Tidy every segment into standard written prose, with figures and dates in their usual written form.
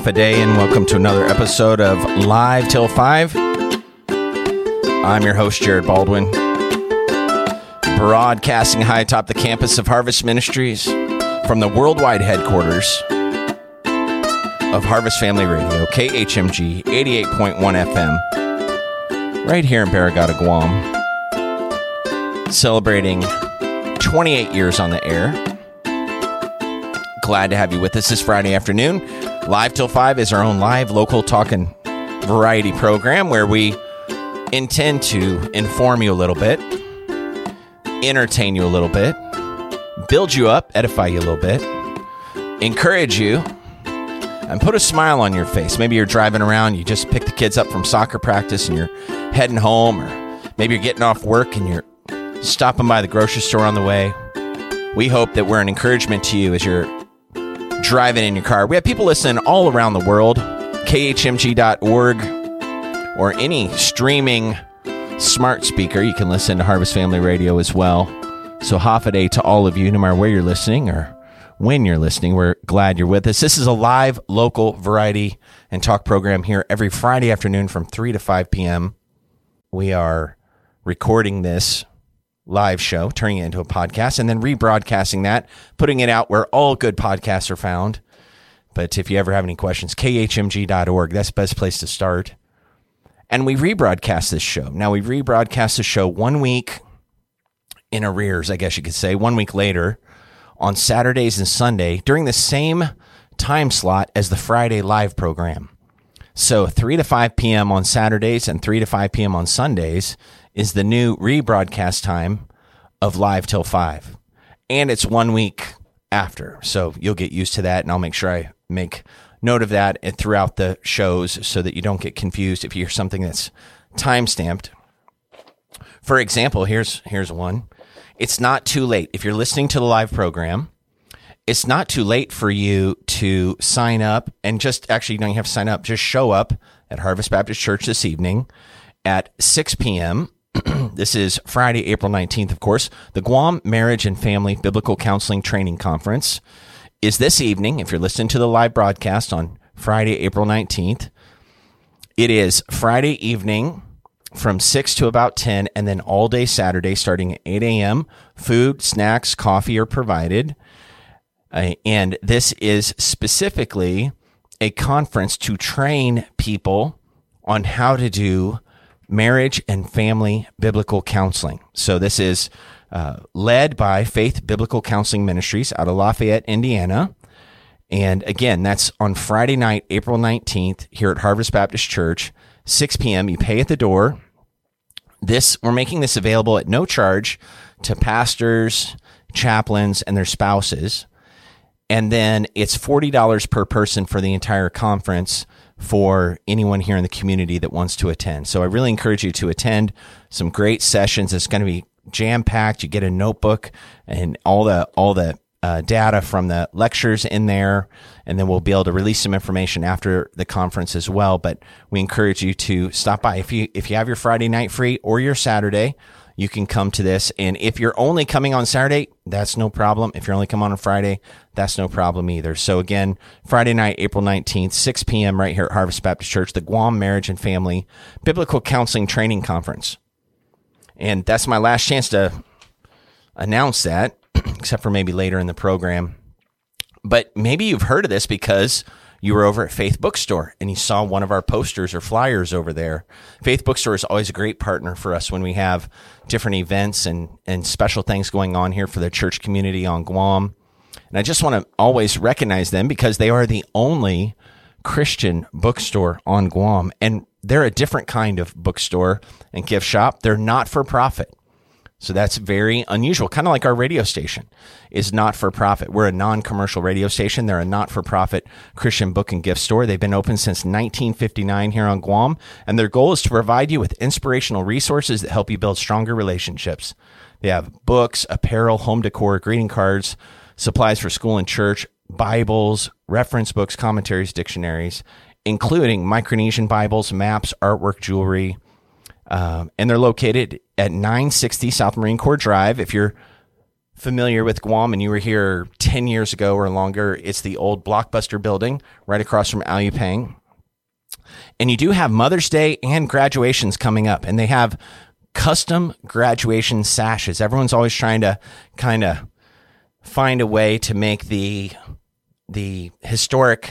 half a day, and welcome to another episode of Live Till 5. I'm your host, Jared Baldwin, broadcasting high atop the campus of Harvest Ministries from the worldwide headquarters of Harvest Family Radio, KHMG 88.1 FM, right here in Barrigada, Guam, celebrating 28 years on the air. Glad to have you with us this Friday afternoon. Live Till 5 is our own live, local talking variety program where we intend to inform you a little bit, entertain you a little bit, build you up, edify you a little bit, encourage you, and put a smile on your face. Maybe you're driving around, you just pick the kids up from soccer practice and you're heading home, or maybe you're getting off work and you're stopping by the grocery store on the way. We hope that we're an encouragement to you as you're driving in your car. We have people listening all around the world, khmg.org, or any streaming smart speaker. You can listen to Harvest Family Radio as well. So half a day to all of you, no matter where you're listening or when you're listening. We're glad you're with us. This is a live, local variety and talk program here every Friday afternoon from 3 to 5 p.m. We are recording this live show, turning it into a podcast, and then rebroadcasting that, putting it out where all good podcasts are found. But if you ever have any questions, khmg.org, that's the best place to start. And we rebroadcast this show. Now, we rebroadcast the show 1 week in arrears, I guess you could say, 1 week later on Saturdays and Sunday during the same time slot as the Friday live program. So 3 to 5 p.m. on Saturdays and 3 to 5 p.m. on Sundays is the new rebroadcast time of Live Till 5. And it's 1 week after. So you'll get used to that, and I'll make sure I make note of that throughout the shows so that you don't get confused if you hear something that's time-stamped. For example, here's one. It's not too late. If you're listening to the live program, it's not too late for you to sign up, and just actually, you don't have to sign up. Just show up at Harvest Baptist Church this evening at 6 p.m. This is Friday, April 19th, of course. The Guam Marriage and Family Biblical Counseling Training Conference is this evening. If you're listening to the live broadcast on Friday, April 19th, it is Friday evening from 6 to about 10, and then all day Saturday starting at 8 a.m. Food, snacks, coffee are provided. And this is specifically a conference to train people on how to do marriage and family biblical counseling. So this is led by Faith Biblical Counseling Ministries out of Lafayette, Indiana. And again, that's on Friday night, April 19th, here at Harvest Baptist Church, 6 p.m. You pay at the door. We're making this available at no charge to pastors, chaplains, and their spouses. And then it's $40 per person for the entire conference for anyone here in the community that wants to attend. So I really encourage you to attend some great sessions. It's going to be jam-packed. You get a notebook and all the data from the lectures in there, and then we'll be able to release some information after the conference as well. But we encourage you to stop by. If you have your Friday night free or your Saturday, you can come to this. And if you're only coming on Saturday, that's no problem. If you're only coming on Friday, that's no problem either. So again, Friday night, April 19th, 6 p.m. right here at Harvest Baptist Church, the Guam Marriage and Family Biblical Counseling Training Conference. And that's my last chance to announce that, except for maybe later in the program. But maybe you've heard of this because you were over at Faith Bookstore and you saw one of our posters or flyers over there. Faith Bookstore is always a great partner for us when we have different events and special things going on here for the church community on Guam. And I just want to always recognize them because they are the only Christian bookstore on Guam. And they're a different kind of bookstore and gift shop. They're not for profit. So that's very unusual, kind of like our radio station is not for profit. We're a non-commercial radio station. They're a not-for-profit Christian book and gift store. They've been open since 1959 here on Guam, and their goal is to provide you with inspirational resources that help you build stronger relationships. They have books, apparel, home decor, greeting cards, supplies for school and church, Bibles, reference books, commentaries, dictionaries, including Micronesian Bibles, maps, artwork, jewelry, and they're located at 960 South Marine Corps Drive. If you're familiar with Guam and you were here 10 years ago or longer, it's the old Blockbuster building right across from Al Upang. And you do have Mother's Day and graduations coming up, and they have custom graduation sashes. Everyone's always trying to kind of find a way to make the historic,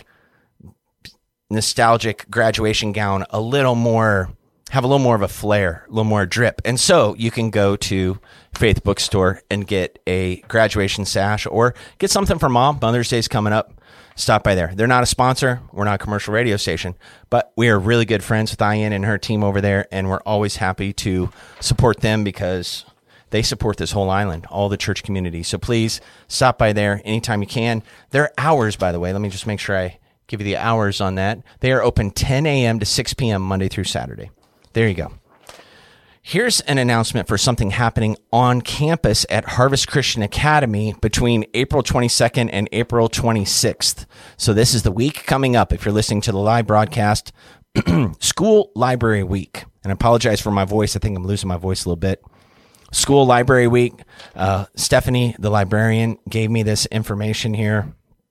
nostalgic graduation gown have a little more of a flair, a little more drip. And so you can go to Faith Bookstore and get a graduation sash or get something for Mom. Mother's Day's coming up. Stop by there. They're not a sponsor. We're not a commercial radio station, but we are really good friends with Diane and her team over there, and we're always happy to support them because they support this whole island, all the church community. So please stop by there anytime you can. Their hours, by the way, let me just make sure I give you the hours on that. They are open 10 a.m. to 6 p.m. Monday through Saturday. There you go. Here's an announcement for something happening on campus at Harvest Christian Academy between April 22nd and April 26th. So this is the week coming up. If you're listening to the live broadcast, School Library Week. And I apologize for my voice. I think I'm losing my voice a little bit. School Library Week. Stephanie, the librarian, gave me this information here.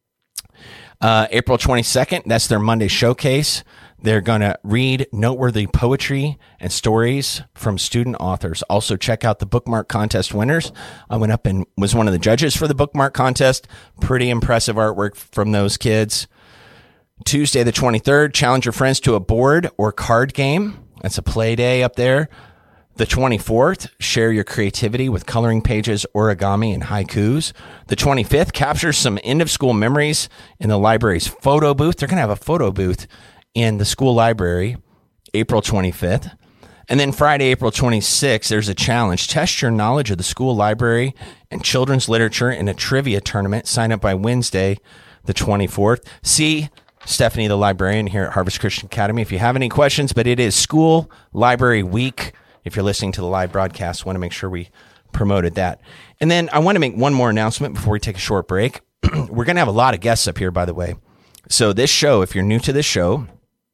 April 22nd, that's their Monday showcase. They're going to read noteworthy poetry and stories from student authors. Also, check out the bookmark contest winners. I went up and was one of the judges for the bookmark contest. Pretty impressive artwork from those kids. Tuesday, the 23rd, challenge your friends to a board or card game. That's a play day up there. The 24th, share your creativity with coloring pages, origami, and haikus. The 25th, capture some end-of-school memories in the library's photo booth. They're going to have a photo booth in the school library, April 25th. And then Friday, April 26th, there's a challenge. Test your knowledge of the school library and children's literature in a trivia tournament. Sign up by Wednesday, the 24th. See Stephanie, the librarian here at Harvest Christian Academy, if you have any questions, but it is School Library Week. If you're listening to the live broadcast, I want to make sure we promoted that. And then I want to make one more announcement before we take a short break. We're going to have a lot of guests up here, by the way. So this show, if you're new to this show,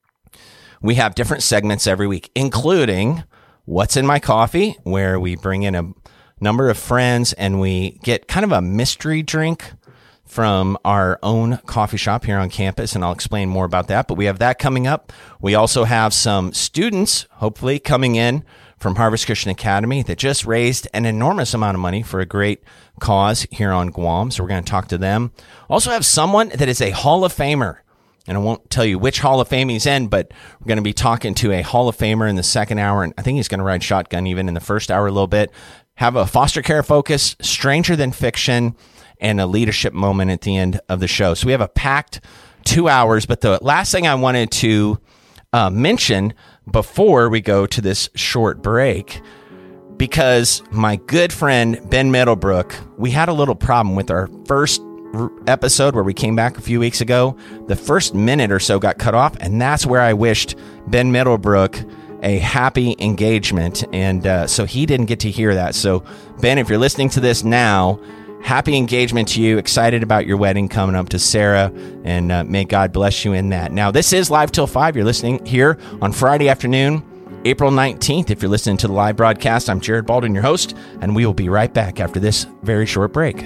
we have different segments every week, including What's in My Coffee, where we bring in a number of friends and we get kind of a mystery drink from our own coffee shop here on campus, and I'll explain more about that. But we have that coming up. We also have some students, hopefully, coming in from Harvest Christian Academy that just raised an enormous amount of money for a great cause here on Guam. So we're going to talk to them. Also have someone that is a Hall of Famer. And I won't tell you which Hall of Fame he's in, but we're going to be talking to a Hall of Famer in the second hour. And I think he's going to ride shotgun even in the first hour a little bit. Have a foster care focus, Stranger Than Fiction, and a leadership moment at the end of the show. So we have a packed 2 hours. But the last thing I wanted to mention before we go to this short break, because my good friend Ben Middlebrook, we had a little problem with our first episode where we came back a few weeks ago. The first minute or so got cut off, and that's where I wished Ben Middlebrook a happy engagement, and so he didn't get to hear that. So Ben, if you're listening to this now, happy engagement to you. Excited about your wedding coming up to Sarah, and may God bless you in that. Now, this is Live Till 5. You're listening here on Friday afternoon, April 19th. If you're listening to the live broadcast, I'm Jared Baldwin, your host, and we will be right back after this very short break.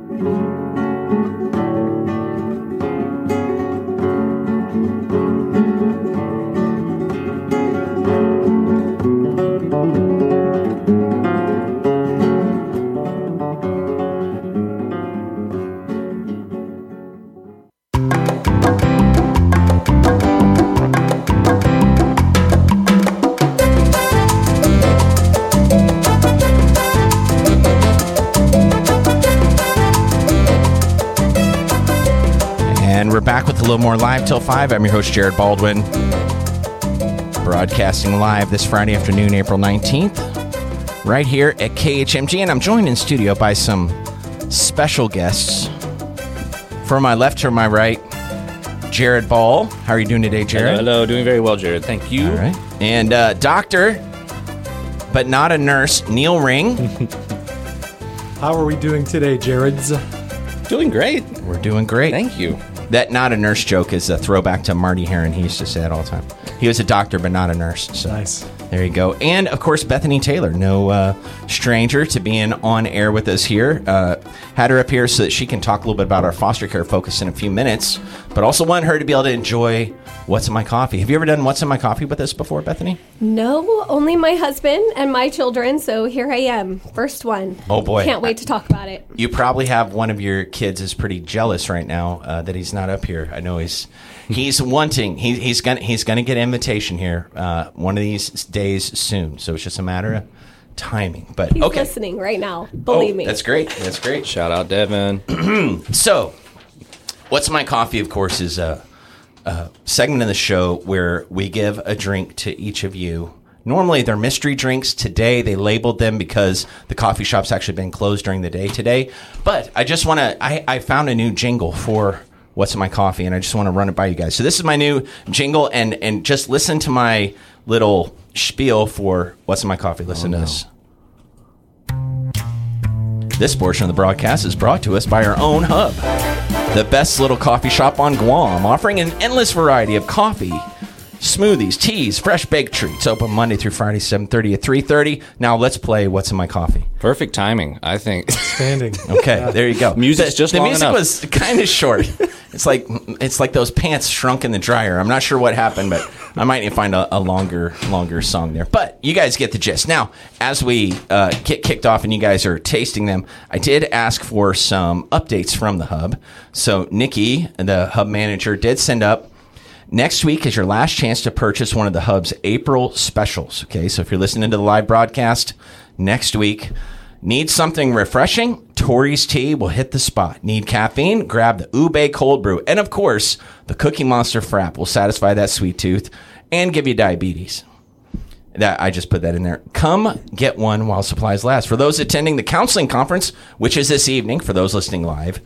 Back with a little more Live Till 5. I'm your host, Jared Baldwin, broadcasting live this Friday afternoon, April 19th, right here at KHMG. And I'm joined in studio by some special guests. From my left to my right, Jared Ball. How are you doing today, Jared? Hello. Doing very well, Jared. Thank you. All right. And doctor, but not a nurse, Neil Ring. How are we doing today, Jareds? Doing great. We're doing great. Thank you. That not a nurse joke is a throwback to Marty Heron. He used to say that all the time. He was a doctor, but not a nurse. So. Nice. There you go. And, of course, Bethany Taylor, no stranger to being on air with us here. Had her up here so that she can talk a little bit about our foster care focus in a few minutes, but also want her to be able to enjoy What's in My Coffee. Have you ever done What's in My Coffee with us before, Bethany? No, only my husband and my children, so here I am. First one. Oh, boy. Can't wait to talk about it. You probably have one of your kids is pretty jealous right now that he's not up here. I know he's wanting. He's gonna get an invitation here one of these days soon. So it's just a matter of timing. But He's okay, listening right now. Believe me. That's great. That's great. Shout out, Devin. So, What's in My Coffee, of course, is a segment of the show where we give a drink to each of you. Normally, they're mystery drinks. Today, they labeled them because the coffee shop's actually been closed during the day today. But I just want to, I found a new jingle for What's in My Coffee, and I just want to run it by you guys. So this is my new jingle, and just listen to my little spiel for What's in My Coffee. Listen to this. This portion of the broadcast is brought to us by our own Hub, the best little coffee shop on Guam, offering an endless variety of coffee, smoothies, teas, fresh baked treats. Open Monday through Friday, 7:30 to 3:30. Now let's play What's in My Coffee. Perfect timing, I think. Standing. Okay, there you go. Music's just the long music enough. was kind of short. It's like those pants shrunk in the dryer. I'm not sure what happened, but I might need to find a longer song there. But you guys get the gist. Now, as we get kicked off and you guys are tasting them, I did ask for some updates from the Hub. So Nikki, the Hub manager, did send up. Next week is your last chance to purchase one of the Hub's April specials. Okay, so if you're listening to the live broadcast next week, need something refreshing? Tori's Tea will hit the spot. Need caffeine? Grab the Ube Cold Brew. And of course, the Cookie Monster Frap will satisfy that sweet tooth and give you diabetes. That I just put that in there. Come get one while supplies last. For those attending the counseling conference, which is this evening, for those listening live,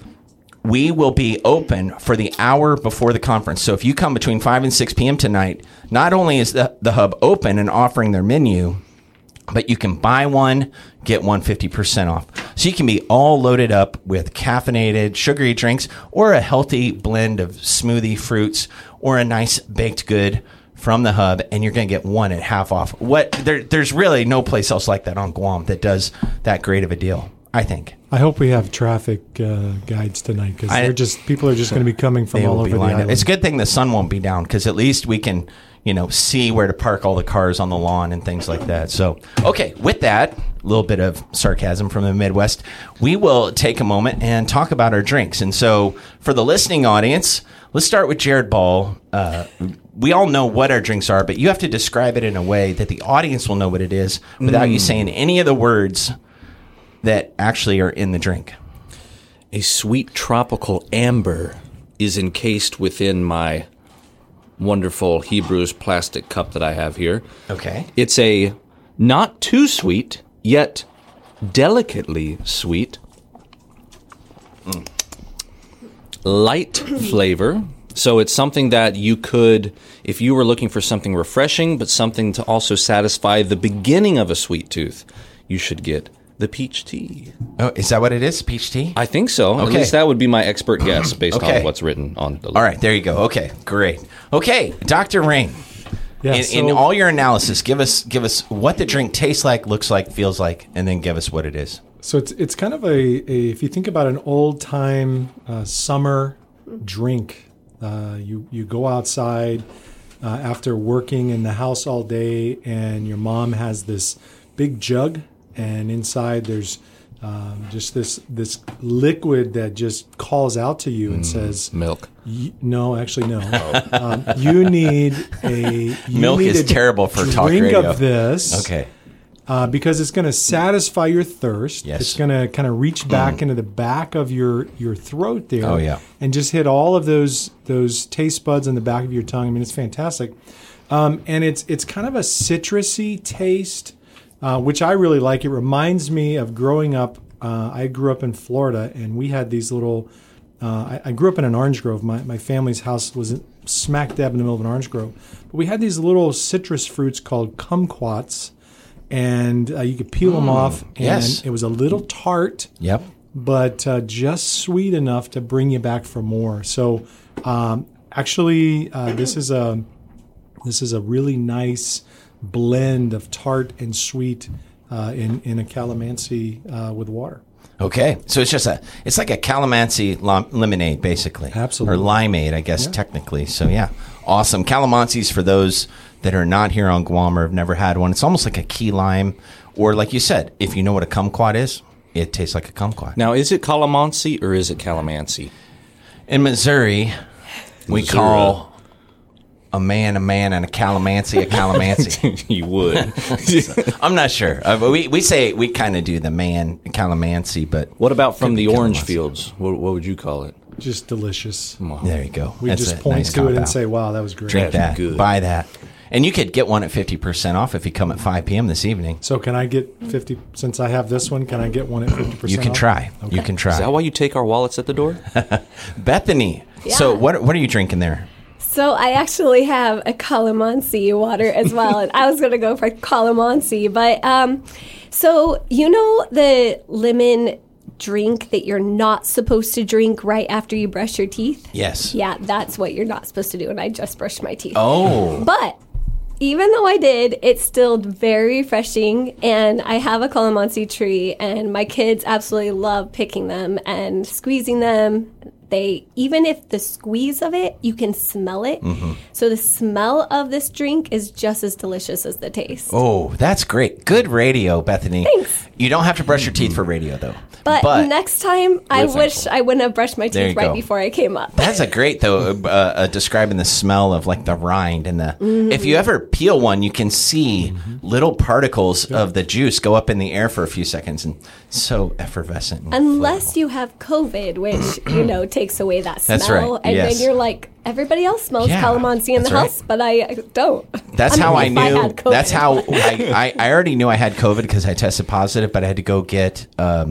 we will be open for the hour before the conference. So if you come between 5 and 6 p.m. tonight, not only is the Hub open and offering their menu, but you can buy one, get one 50% off. So you can be all loaded up with caffeinated, sugary drinks, or a healthy blend of smoothie fruits, or a nice baked good from the Hub, and you're going to get one at half off. There's really no place else like that on Guam that does that great of a deal, I think. I hope we have traffic guides tonight because people are just going to be coming from all over the island. It's a good thing the sun won't be down because at least we can, see where to park all the cars on the lawn and things like that. So, okay, with that, a little bit of sarcasm from the Midwest, we will take a moment and talk about our drinks. And so, for the listening audience, let's start with Jared Ball. We all know what our drinks are, but you have to describe it in a way that the audience will know what it is without you saying any of the words that actually are in the drink. A sweet tropical amber is encased within my wonderful Hebrews plastic cup that I have here. Okay. It's a not too sweet, yet delicately sweet, light flavor. So it's something that you could, if you were looking for something refreshing, but something to also satisfy the beginning of a sweet tooth, you should get the peach tea. Oh, is that what it is? Peach tea? I think so. Okay. At least that would be my expert guess based Okay. on what's written on the All right, there you go. Okay, great. Okay, Dr. Rain, Yeah, in all your analysis, give us what the drink tastes like, looks like, feels like, and then give us what it is. So it's kind of a if you think about an old time summer drink, you go outside after working in the house all day, and your mom has this big jug, and inside there's just this liquid that just calls out to you and says, milk. No, actually, no. You need a Milk is terrible for talk drink radio. of this. Okay. Because it's going to satisfy your thirst. Yes. It's going to kind of reach back into the back of your throat there. Oh, yeah. And just hit all of those taste buds in the back of your tongue. I mean, it's fantastic. And it's kind of a citrusy taste, which I really like. It reminds me of growing up. I grew up in Florida, and we had these little. I grew up in an orange grove. My family's house was smack dab in the middle of an orange grove. But we had these little citrus fruits called kumquats, and you could peel them off. And yes. It was a little tart, Yep. but just sweet enough to bring you back for more. So, actually, this is a really nice blend of tart and sweet in a calamansi with water. Okay, so it's like a calamansi lemonade, basically. Absolutely. Or limeade, I guess, technically. So, yeah, awesome. Calamansi's, for those that are not here on Guam or have never had one, it's almost like a key lime. Or, like you said, if you know what a kumquat is, it tastes like a kumquat. Now, is it calamansi or is it calamansi? In Missouri, we call a man, and a calamansi. You would. I'm not sure. We kind of do the man calamansi, but What about from the orange calamansi. fields? What would you call it? Just delicious. there you go. We That's just a point nice to it cop-out. and say, wow, that was great. Drink that, good. buy that. And you could get one at 50% off if you come at 5 p.m. this evening. So can I get 50, since I have this one, can I get one at 50% You can off? try. Okay. You can try. Is that why you take our wallets at the door? Bethany, Yeah. so what are you drinking there? So I actually have a calamansi water as well, and I was going to go for calamansi, but so you know the lemon drink that you're not supposed to drink right after you brush your teeth? Yes. Yeah, that's what you're not supposed to do, and I just brushed my teeth. Oh. But even though I did, it's still very refreshing, and I have a calamansi tree, and my kids absolutely love picking them and squeezing them. Even if the squeeze of it, you can smell it. Mm-hmm. So the smell of this drink is just as delicious as the taste. Oh, that's great. Good radio, Bethany. Thanks. You don't have to brush your teeth for radio, though. But next time, I thankful. wish I wouldn't have brushed my There teeth you right go. before I came up. That's a great, though, describing the smell of like the rind and the. Mm-hmm. If you ever peel one, you can see little particles of the juice go up in the air for a few seconds, and so effervescent. And Unless you have COVID, which, takes away that smell. That's right, And yes. then you're like, everybody else smells Yeah, calamansi in the that's right. house, but I don't. That's how I if I knew. had COVID. That's how I already knew I had COVID because I tested positive, but I had to go get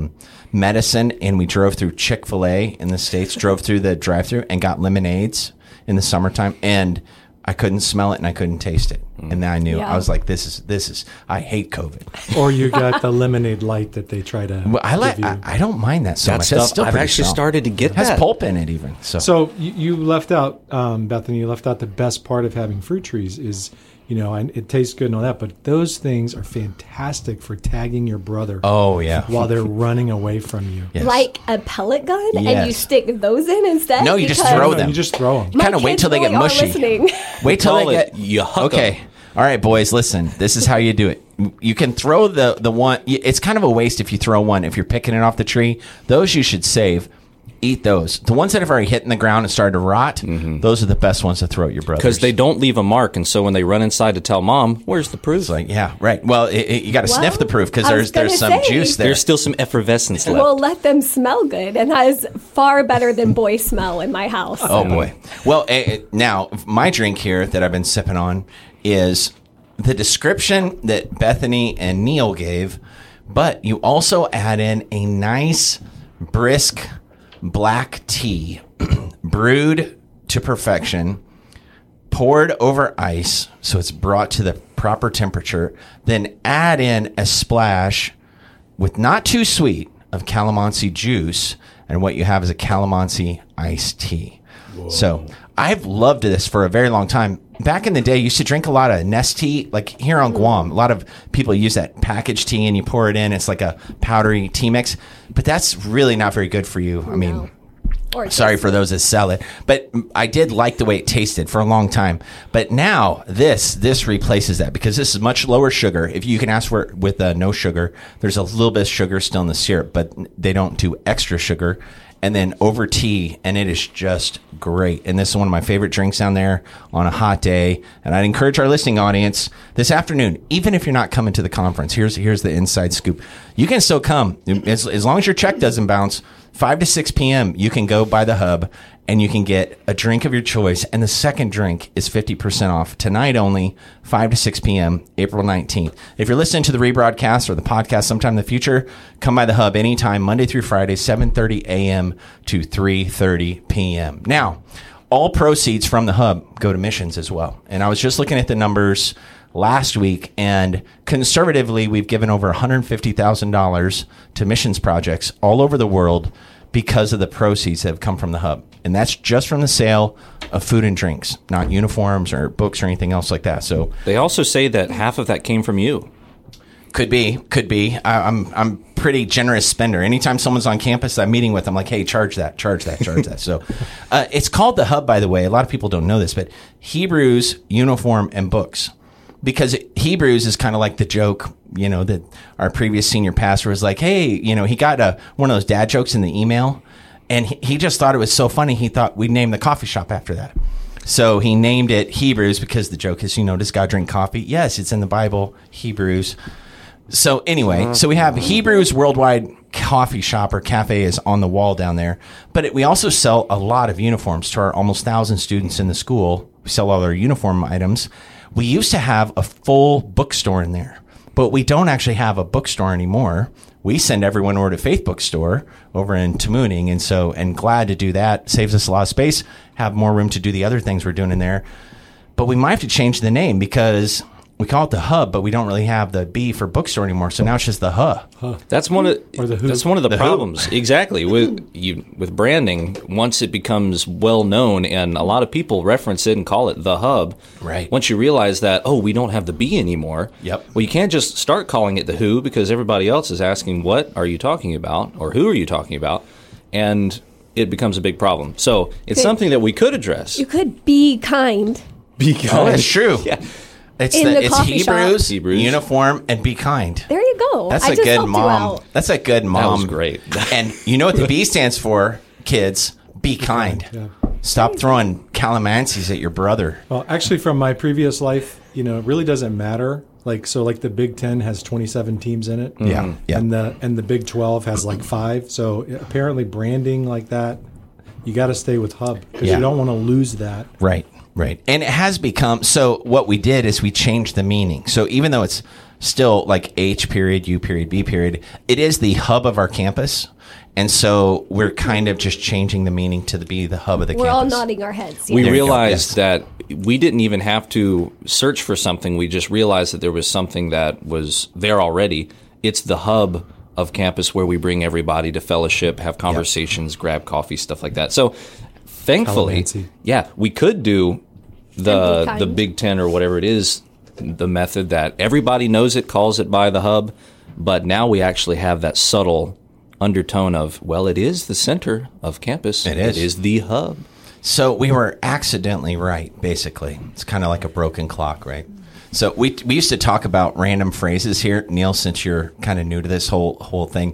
medicine, and we drove through Chick-fil-A in the States, drove through the drive-thru and got lemonades in the summertime, and I couldn't smell it and I couldn't taste it. And then I knew. Yeah. I was like, this is I hate COVID. Or you got the lemonade light that they try to Well, give you. I don't mind that so That much. stuff, That's still I've pretty actually strong. started to get It has that. pulp in it even. So you left out, Bethany, you left out the best part of having fruit trees is, and it tastes good and all that, but those things are fantastic for tagging your brother Oh yeah. while they're running away from you. Yes. Like a pellet gun, and you Yes. stick those in instead? No, you just Because throw No, them. you just throw them. my Kind of wait kids till they get really are mushy. listening. Wait till Call they it get. you huck 'em. Okay. All right, boys, listen. This is how you do it. You can throw the one. It's kind of a waste if you throw one. If you're picking it off the tree, those you should save. Eat those. The ones that have already hit in the ground and started to rot, those are the best ones to throw at your brothers. Because they don't leave a mark, and so when they run inside to tell mom, where's the proof? It's like, yeah, right. Well, you got to sniff the proof because I was there's some gonna say. juice there. There's still some effervescence left. Well, let them smell good, and that is far better than boy smell in my house. Oh boy. Well, now my drink here that I've been sipping on is the description that Bethany and Neil gave, but you also add in a nice brisk black tea brewed to perfection, poured over ice so it's brought to the proper temperature, then add in a splash with not too sweet of calamansi juice, and what you have is a calamansi iced tea. So I've loved this for a very long time. Back in the day, I used to drink a lot of Nestea, like here on Guam. A lot of people use that packaged tea and you pour it in. It's like a powdery tea mix, but that's really not very good for you. I mean, Or sorry for those that sell it, but I did like the way it tasted for a long time. But now this replaces that because this is much lower sugar. If you can ask for it with no sugar, there's a little bit of sugar still in the syrup, but they don't do extra sugar. And then over tea, and it is just great. And this is one of my favorite drinks down there on a hot day. And I'd encourage our listening audience this afternoon, even if you're not coming to the conference, here's the inside scoop. You can still come as long as your check doesn't bounce. 5 to 6 p.m. you can go by the hub and you can get a drink of your choice. And the second drink is 50% off tonight only, 5 to 6 p.m., April 19th. If you're listening to the rebroadcast or the podcast sometime in the future, come by the hub anytime, Monday through Friday, 7:30 a.m. to 3:30 p.m. Now, all proceeds from the hub go to missions as well. And I was just looking at the numbers last week, and conservatively, we've given over $150,000 to missions projects all over the world because of the proceeds that have come from the hub. And that's just from the sale of food and drinks, not uniforms or books or anything else like that. So They also say that half of that came from you. could be. I'm pretty generous spender. Anytime someone's on campus I'm meeting with, I'm like, hey, charge that. So it's called the hub, by the way. A lot of people don't know this, but Hebrews, uniform, and books. Because Hebrews is kind of like the joke, that our previous senior pastor was like, hey, he got one of those dad jokes in the email, and he just thought it was so funny. He thought we'd name the coffee shop after that. So he named it Hebrews because the joke is, does God drink coffee? Yes, it's in the Bible, Hebrews. So anyway, so we have Hebrews Worldwide Coffee Shop, or cafe, is on the wall down there. But we also sell a lot of uniforms to our almost 1,000 students in the school. We sell all our uniform items. We used to have a full bookstore in there, but we don't actually have a bookstore anymore. We send everyone over to Faith Bookstore over in Tamuning, and glad to do that. Saves us a lot of space, have more room to do the other things we're doing in there. But we might have to change the name because we call it the Hub, but we don't really have the B for bookstore anymore. So now it's just the That's one of the who. that's one of the problems. Exactly. With branding, once it becomes well known and a lot of people reference it and call it the Hub. Right. Once you realize that, we don't have the B anymore. Yep. Well, you can't just start calling it the Who because everybody else is asking, what are you talking about? Or who are you talking about? And it becomes a big problem. So it's something that we could address. You could be kind. Oh, that's true. Yeah. It's In the it's coffee shop. Hebrews, uniform, and be kind. There you go. That's I a just good helped you mom. out. That's a good mom. That was great. And you know what the B stands for, kids? Be kind. Yeah. Stop throwing calamansis at your brother. Well, actually, from my previous life, it really doesn't matter. Like the Big Ten has 27 teams in it. Yeah. And the Big 12 has 5. So apparently, branding like that, you got to stay with Hub because Yeah. you don't want to lose that. Right. And it has become, so what we did is we changed the meaning. So even though it's still like H period, U period, B period, it is the hub of our campus. And so we're kind of just changing the meaning to be the hub of the We're all campus. nodding our heads. We There you go, realized yes. that we didn't even have to search for something. We just realized that there was something that was there already. It's the hub of campus where we bring everybody to fellowship, have conversations, grab coffee, stuff like that. So thankfully, Calamansi. we could do And be the kind. Big Ten or whatever it is, the method that everybody knows it, calls it by the hub. But now we actually have that subtle undertone of, it is the center of campus. It is. It is the hub. So we were accidentally right, basically. It's kind of like a broken clock, right? So we used to talk about random phrases here. Neil, since you're kind of new to this whole thing,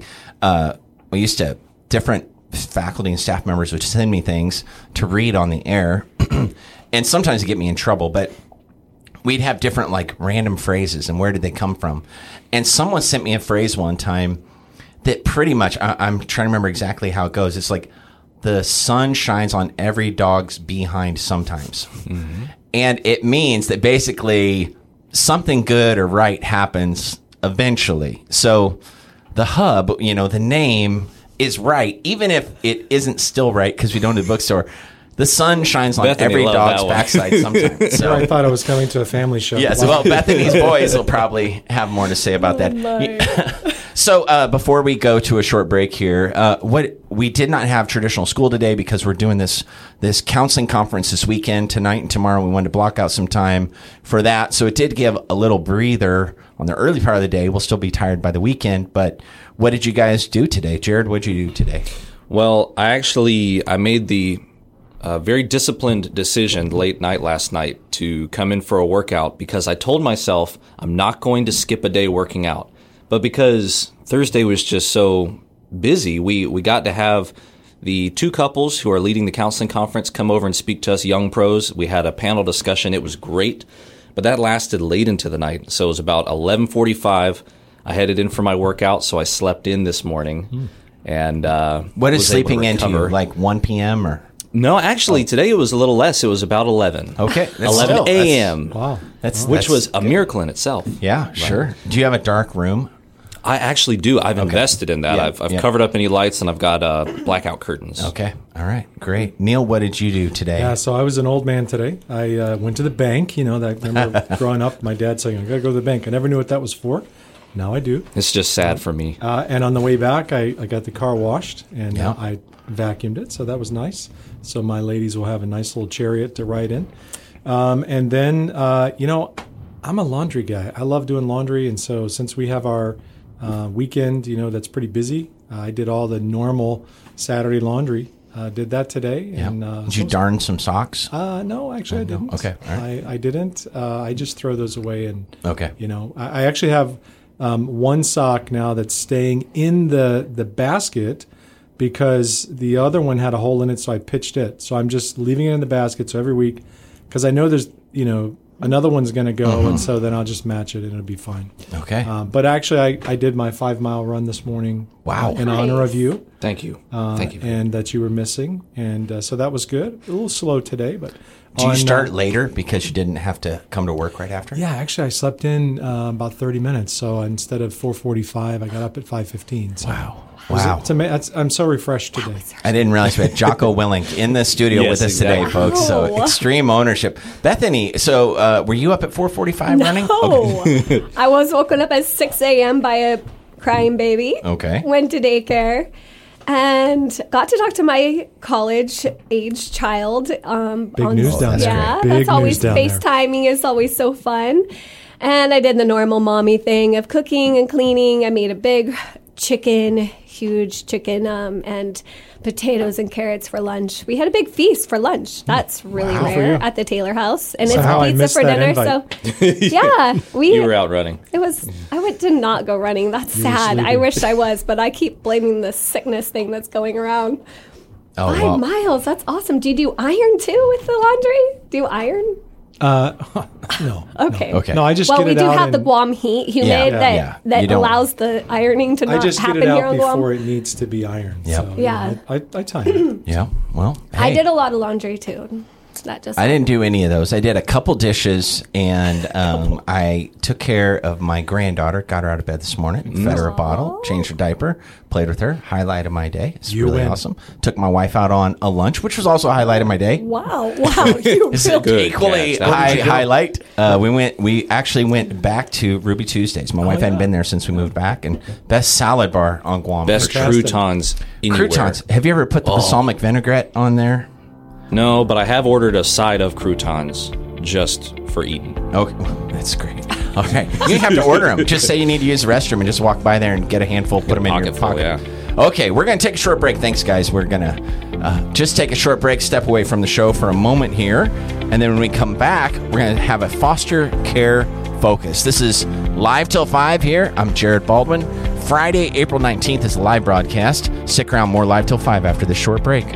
we used to, different faculty and staff members would send me things to read on the air. And sometimes it get me in trouble, but we'd have different random phrases and where did they come from? And someone sent me a phrase one time that pretty much, I'm trying to remember exactly how it goes. It's like, the sun shines on every dog's behind sometimes. Mm-hmm. And it means that basically something good or right happens eventually. So the hub, the name is right, even if it isn't still right because we don't do the bookstore. The sun shines on Bethany every loved dog's that one. backside sometimes. So I thought I was coming to a family show. Yes, well, Bethany's boys will probably have more to say about that. So before we go to a short break here, what we did not have traditional school today because we're doing this counseling conference this weekend, tonight and tomorrow. We wanted to block out some time for that. So it did give a little breather on the early part of the day. We'll still be tired by the weekend. But what did you guys do today? Jared, what did you do today? Well, I made the very disciplined decision late night last night to come in for a workout because I told myself I'm not going to skip a day working out. But because Thursday was just so busy, we got to have the two couples who are leading the counseling conference come over and speak to us young pros. We had a panel discussion. It was great, but that lasted late into the night. So it was about 11:45. I headed in for my workout, so I slept in this morning. And What is was able to sleeping into? recover. Like 1 p.m. or? No, actually, today it was a little less. It was about 11. Okay. that's 11 still- that's- a.m., Wow. which was a miracle in itself. Yeah, sure. Do you have a dark room? I actually do. I've invested in that. Yeah, I've yeah. covered up any lights, and I've got blackout curtains. Okay. All right. Great. Neil, what did you do today? Yeah, so I was an old man today. I went to the bank. I remember growing up, my dad saying, I got to go to the bank. I never knew what that was for. Now I do. It's just sad for me. And on the way back, I got the car washed and Yeah. I vacuumed it, so that was nice. So my ladies will have a nice little chariot to ride in. And then, I'm a laundry guy. I love doing laundry, and so since we have our weekend, that's pretty busy, I did all the normal Saturday laundry. Did that today. Yeah. And, Did you darn some socks? No, actually I didn't. Okay, all right. I didn't. I just throw those away and Okay. I actually have one sock now that's staying in the basket because the other one had a hole in it, so I pitched it. So I'm just leaving it in the basket. So every week, because I know there's another one's going to go, and so then I'll just match it and it'll be fine. Okay. But actually, I did my 5-mile run this morning. Wow. In honor of you. Thank you. Thank you. And that you were missing, and so that was good. A little slow today, but. Did you start later because you didn't have to come to work right after? Yeah, actually, I slept in about 30 minutes. So instead of 4:45, I got up at 5:15. So Wow. I'm so refreshed today. I didn't realize we had Jocko Willink in the studio Yes, with us today, exactly. folks. So Wow. extreme ownership. Bethany, so were you up at 4:45 running? No, I was woken up at 6 a.m. by a crying baby. Okay. Went to daycare and got to talk to my college-age child. Big news down there. Yeah, Big that's always news down there. FaceTiming is always so fun. And I did the normal mommy thing of cooking and cleaning. I made a big huge chicken, and potatoes and carrots for lunch. We had a big feast for lunch. That's really Wow. For rare you. at the Taylor house, and Somehow I it's pizza missed for that dinner. invite. So yeah, You were out running. It was. I did not go running. That's were sad. I sleeping. wish I was, but I keep blaming the sickness thing that's going around. Oh, 5 miles. That's awesome. Do you do iron too with the laundry? Do you iron? No. Okay. Okay. No, I just Well, get we it do out have the and Guam humid Yeah. that You don't- allows the ironing to I not just get happen it here out on Guam. before it needs to be ironed. Yep. So, Yeah. I time it. Yeah. Well, I hey. did a lot of laundry too. That just I didn't do any of those. I did a couple dishes, and I took care of my granddaughter. Got her out of bed this morning, fed her a bottle, changed her diaper, played with her. Highlight of my day. It's You really win. awesome. Took my wife out on a lunch, which was also a highlight of my day. Wow. You It's really Good equally catch. How did you go? highlight. We actually went back to Ruby Tuesdays. My wife hadn't been there since we moved back, and best salad bar on Guam. Best for sure. croutons anywhere. Croutons. Have you ever put the balsamic vinaigrette on there? No, but I have ordered a side of croutons just for eating. Okay, that's great. Okay, you don't have to order them. Just say you need to use the restroom and just walk by there and get a handful, put them in your pocketful, pocket. yeah. Okay, we're going to take a short break. Thanks, guys. We're going to just take a short break, step away from the show for a moment here. And then when we come back, we're going to have a foster care focus. This is Live Till 5 here. I'm Jared Baldwin. Friday, April 19th is a live broadcast. Stick around, more Live Till 5 after this short break.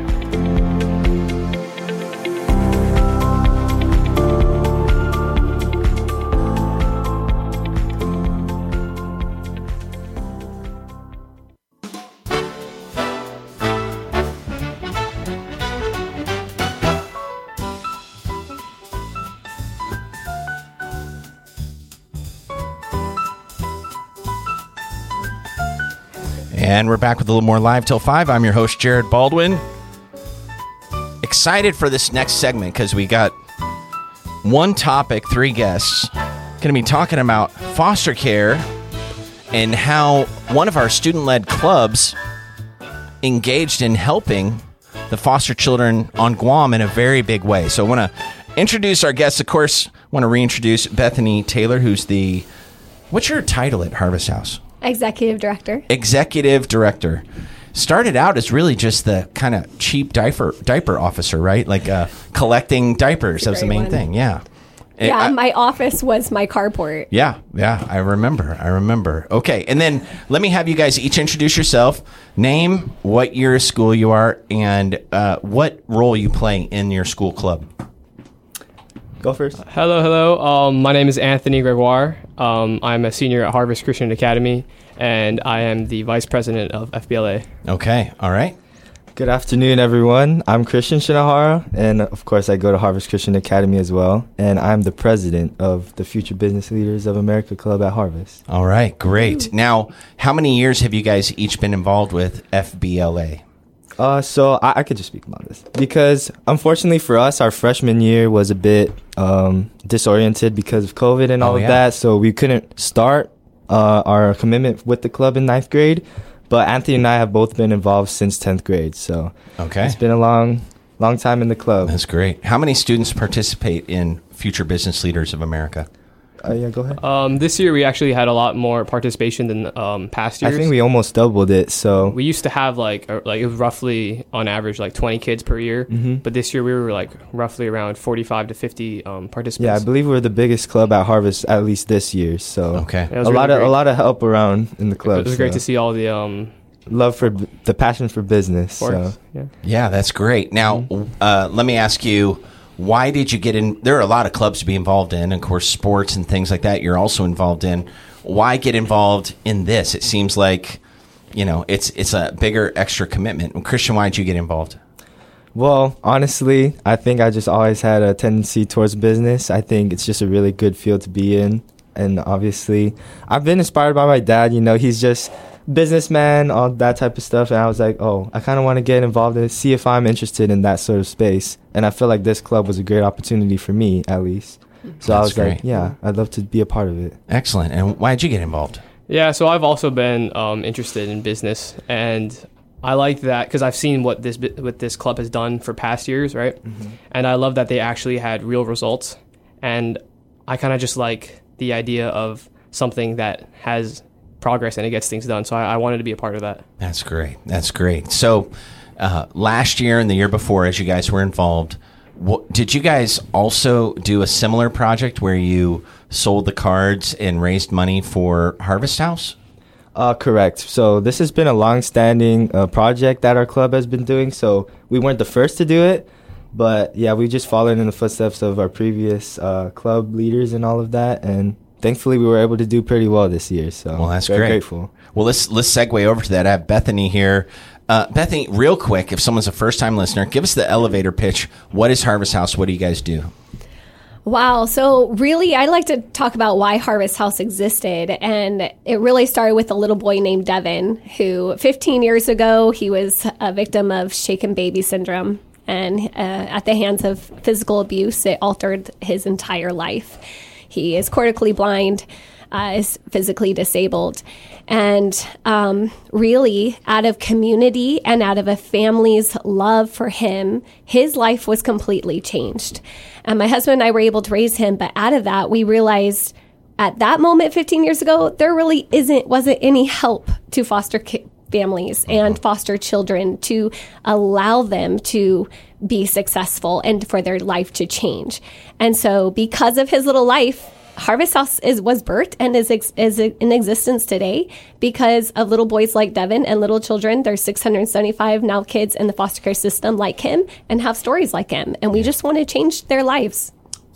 And we're back with a little more Live Till 5. I'm your host, Jared Baldwin. Excited for this next segment because we got one topic, 3 guests. Going to be talking about foster care and how one of our student-led clubs engaged in helping the foster children on Guam in a very big way. So I want to introduce our guests. Of course, I want to reintroduce Bethany Taylor, who's the... What's your title at Harvest House? Executive director. Executive director. Started out as really just the kind of cheap diaper officer, right? Like collecting diapers. That was the Great main one. thing. Yeah. Yeah, my office was my carport. Yeah. I remember. Okay. And then let me have you guys each introduce yourself, name, what year of school you are, and what role you play in your school club. Go first. Hello. My name is Anthony Gregoire. I'm a senior at Harvest Christian Academy, and I am the vice president of FBLA. Okay. All right. Good afternoon, everyone. I'm Christian Shinohara, and of course, I go to Harvest Christian Academy as well. And I'm the president of the Future Business Leaders of America Club at Harvest. All right. Great. Now, how many years have you guys each been involved with FBLA? So I could just speak about this because, unfortunately for us, our freshman year was a bit disoriented because of COVID and all of yeah. that. So we couldn't start our commitment with the club in 9th grade. But Anthony and I have both been involved since 10th grade. So Okay. it's been a long time in the club. That's great. How many students participate in Future Business Leaders of America? Yeah, go ahead. This year we actually had a lot more participation than past years. I think we almost doubled it. So We used to have like it was roughly on average like 20 kids per year, but this year we were like roughly around 45 to 50 participants. yeah, I believe we're the biggest club at Harvest at least this year. So Okay. Yeah, it was a lot really of great. help around in the club. It was great so. to see all the Love for the passion for business. sports. So Yeah. Yeah, that's great. Now, let me ask you, why did you get in? There are a lot of clubs to be involved in, of course, sports and things like that. You're also involved in. Why get involved in this? It seems like, it's a bigger extra commitment. Christian, why did you get involved? well, honestly, I think I just always had a tendency towards business. I think it's just a really good field to be in, and obviously, I've been inspired by my dad. He's just businessman, all that type of stuff, and I was like, I kind of want to get involved in it, see if I'm interested in that sort of space, and I feel like this club was a great opportunity for me, at least. So I That's was like, great. yeah, I'd love to be a part of it. Excellent. And why did you get involved? Yeah, so I've also been interested in business, and I like that because I've seen what this club has done for past years, right? And I love that they actually had real results, and I kind of just like the idea of something that has progress and it gets things done. So I wanted to be a part of that. That's great. That's great. So last year and the year before, as you guys were involved, did you guys also do a similar project where you sold the cards and raised money for Harvest House? Correct. So this has been a long-standing project that our club has been doing. So we weren't the first to do it, but yeah, we just followed in the footsteps of our previous club leaders and all of that, and thankfully we were able to do pretty well this year. So Well, that's very great. grateful. Well, let's segue over to that. I have Bethany here. Bethany, real quick, if someone's a first-time listener, give us the elevator pitch. What is Harvest House? What do you guys do? Wow. So really, I like to talk about why Harvest House existed. And it really started with a little boy named Devin, who 15 years ago, he was a victim of shaken baby syndrome. And at the hands of physical abuse, it altered his entire life. He is cortically blind, is physically disabled. And really, out of community and out of a family's love for him, his life was completely changed. And my husband and I were able to raise him, but out of that, we realized at that moment 15 years ago, there really wasn't any help to foster families and foster children to allow them to be successful and for their life to change. And so because of his little life, Harvest House was birthed and is in existence today because of little boys like Devin and little children. There's 675 now kids in the foster care system like him and have stories like him. And we just want to change their lives.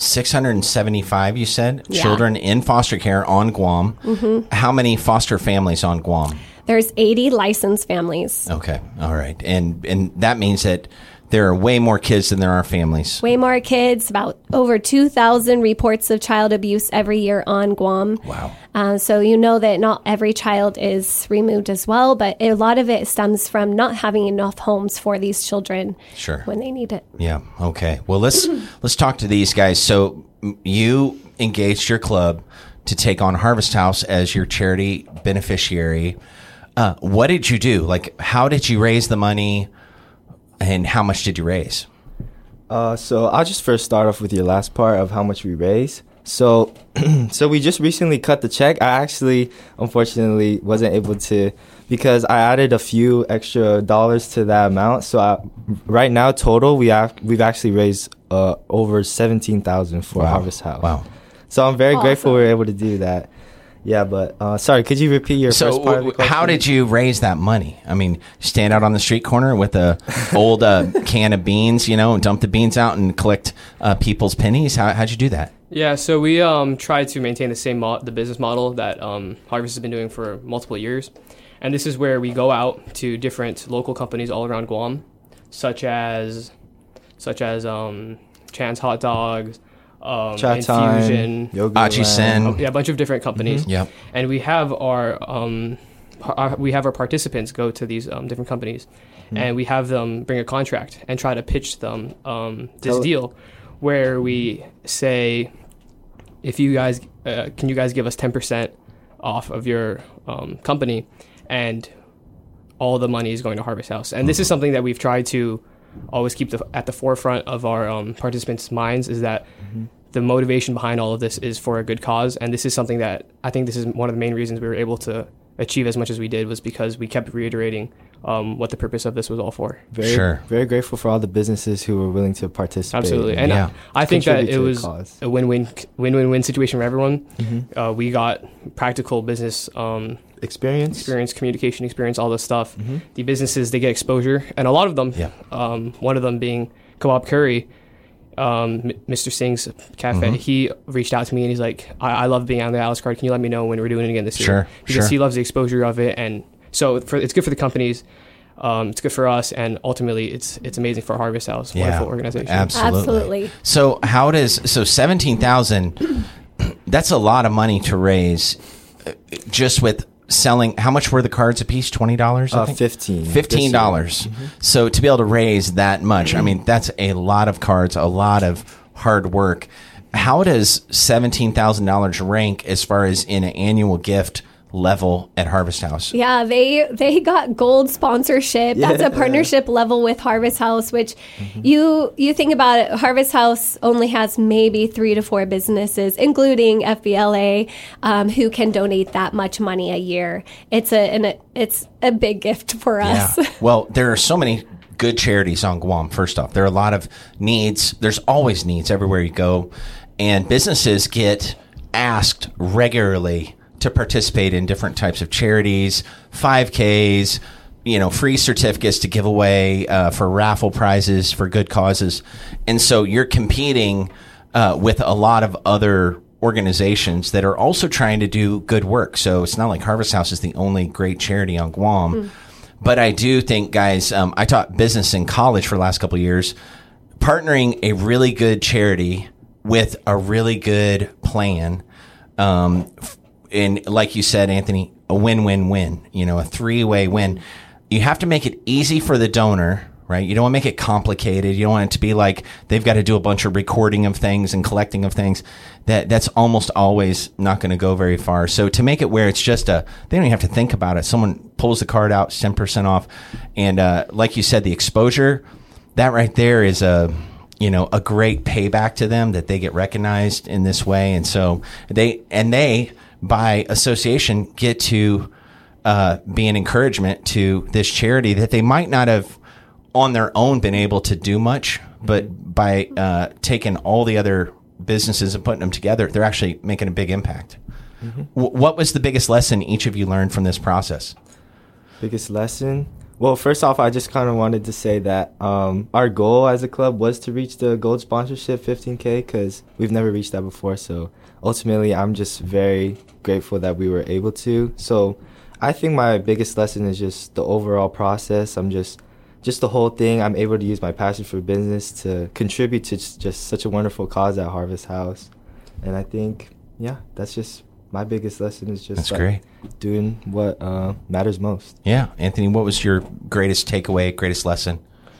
675, you said, Yeah. children in foster care on Guam. How many foster families on Guam? There's 80 licensed families. Okay, all right, and that means that there are way more kids than there are families. Way more kids, about over 2,000 reports of child abuse every year on Guam. Wow. So you know that not every child is removed as well, but a lot of it stems from not having enough homes for these children Sure. when they need it. Yeah. Okay. Well, let's talk to these guys. So you engaged your club to take on Harvest House as your charity beneficiary. What did you do? Like, how did you raise the money, and how much did you raise? So I'll just first start off with your last part of how much we raise. So we just recently cut the check. I actually, unfortunately, wasn't able to because I added a few extra dollars to that amount. So right now, total, we've actually raised over $17,000 for Harvest House. Wow. So I'm very Awesome. grateful we were able to do that. Yeah, but sorry, could you repeat your first part of the So question? how did you raise that money? I mean, stand out on the street corner with a old can of beans, and dump the beans out and collect people's pennies? How'd you do that? Yeah, so we try to maintain the same the business model that Harvest has been doing for multiple years. And this is where we go out to different local companies all around Guam, such as Chan's Hot Dogs, Chat Time, Infusion, Yoga Achi-sen. Land. yeah, a bunch of different companies. Yep. And we have our participants go to these different companies, and we have them bring a contract and try to pitch them this deal, where we say, if you guys can you guys give us 10% off of your company, and all the money is going to Harvest House. And this is something that we've tried to always keep at the forefront of our participants' minds, is that the motivation behind all of this is for a good cause. And this is something that I think this is one of the main reasons we were able to achieve as much as we did, was because we kept reiterating what the purpose of this was all for. Very grateful for all the businesses who were willing to participate. Absolutely. And I think that it was a win-win situation for everyone. We got practical business experience, communication experience, all this stuff. The businesses, they get exposure, and a lot of them, one of them being Co-op Curry, Mr. Singh's cafe, he reached out to me and he's like, I love being on the Alice card. Can you let me know when we're doing it again this year? Because he loves the exposure of it. And so it's good for the companies. It's good for us. And ultimately, it's amazing for Harvest House. Wonderful organization. Absolutely. So so 17,000, that's a lot of money to raise just with selling. How much were the cards a piece? $20, I think? $15. So to be able to raise that much, I mean, that's a lot of cards, a lot of hard work. How does $17,000 rank as far as in an annual gift level at Harvest House? Yeah, they got gold sponsorship. That's a partnership level with Harvest House, which you think about it, Harvest House only has maybe 3 to 4 businesses, including FBLA, who can donate that much money a year. It's a big gift for us. Yeah. Well, there are so many good charities on Guam. First off, there are a lot of needs. There's always needs everywhere you go, and businesses get asked regularly to participate in different types of charities, 5Ks, free certificates to give away for raffle prizes for good causes. And so you're competing with a lot of other organizations that are also trying to do good work. So it's not like Harvest House is the only great charity on Guam. But I do think, guys, I taught business in college for the last couple of years. Partnering a really good charity with a really good plan, and like you said, Anthony, a win-win-win, a three-way win. You have to make it easy for the donor, right? You don't want to make it complicated. You don't want it to be like they've got to do a bunch of recording of things and collecting of things. That's almost always not going to go very far. So to make it where it's just they don't even have to think about it. Someone pulls the card out, 10% off. And like you said, the exposure, that right there is a great payback to them, that they get recognized in this way. And so they by association get to be an encouragement to this charity that they might not have on their own been able to do much, but by taking all the other businesses and putting them together, they're actually making a big impact. What was the biggest lesson each of you learned from this process? Biggest lesson? Well, first off, I just kind of wanted to say that our goal as a club was to reach the gold sponsorship 15K, because we've never reached that before. So ultimately, I'm just very grateful that we were able to. So I think my biggest lesson is just the overall process. I'm just the whole thing. I'm able to use my passion for business to contribute to just such a wonderful cause at Harvest House. And I think, that's just my biggest lesson, is just great. Doing what matters most. Yeah. Anthony, what was your greatest takeaway, greatest lesson?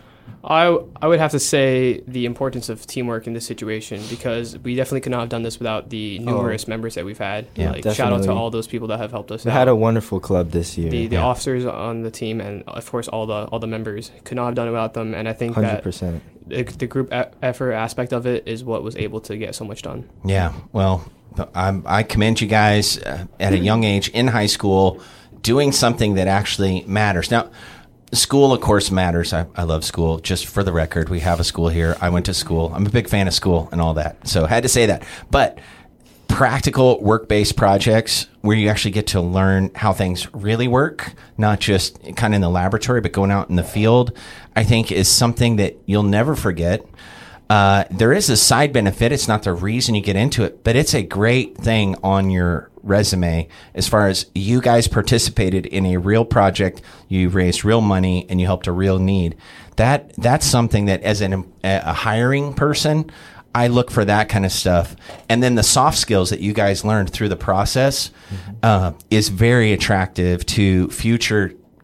I would have to say the importance of teamwork in this situation, because we definitely could not have done this without the numerous members that we've had. Yeah, shout out to all those people that have helped us out. We had a wonderful club this year. The officers on the team, and of course all the members, could not have done it without them. And I think 100%. that the group effort aspect of it is what was able to get so much done. Yeah. Well, I commend you guys at a young age in high school doing something that actually matters. Now, school, of course, matters. I love school. Just for the record, we have a school here. I went to school. I'm a big fan of school and all that. So I had to say that. But practical work-based projects where you actually get to learn how things really work, not just kind of in the laboratory, but going out in the field, I think is something that you'll never forget. There is a side benefit. It's not the reason you get into it, but it's a great thing on your resume as far as you guys participated in a real project, you raised real money, and you helped a real need. That's something that as a hiring person, I look for that kind of stuff. And then the soft skills that you guys learned through the process is very attractive to future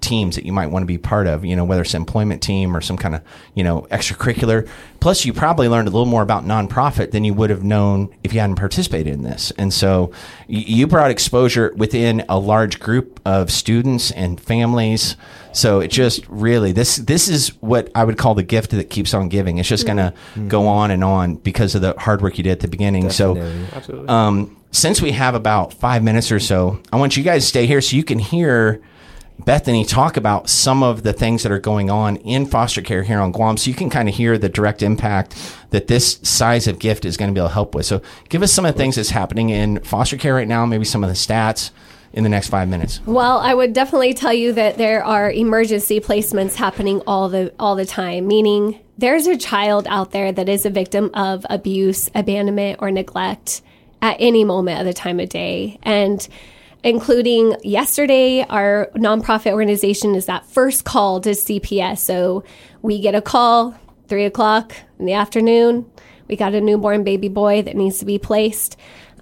teams that you might want to be part of, whether it's an employment team or some kind of, extracurricular. Plus, you probably learned a little more about nonprofit than you would have known if you hadn't participated in this. And so you brought exposure within a large group of students and families. So it just really, this is what I would call the gift that keeps on giving. It's just going to go on and on because of the hard work you did at the beginning. Definitely. So Absolutely. Since we have about 5 minutes or so, I want you guys to stay here so you can hear Bethany talk about some of the things that are going on in foster care here on Guam, so you can kind of hear the direct impact that this size of gift is going to be able to help with. So give us some of the things that's happening in foster care right now, maybe some of the stats in the next 5 minutes. Well, I would definitely tell you that there are emergency placements happening all the time, meaning there's a child out there that is a victim of abuse, abandonment, or neglect at any moment of the time of day. And including yesterday, our nonprofit organization is that first call to CPS. So we get a call 3:00 in the afternoon. We got a newborn baby boy that needs to be placed.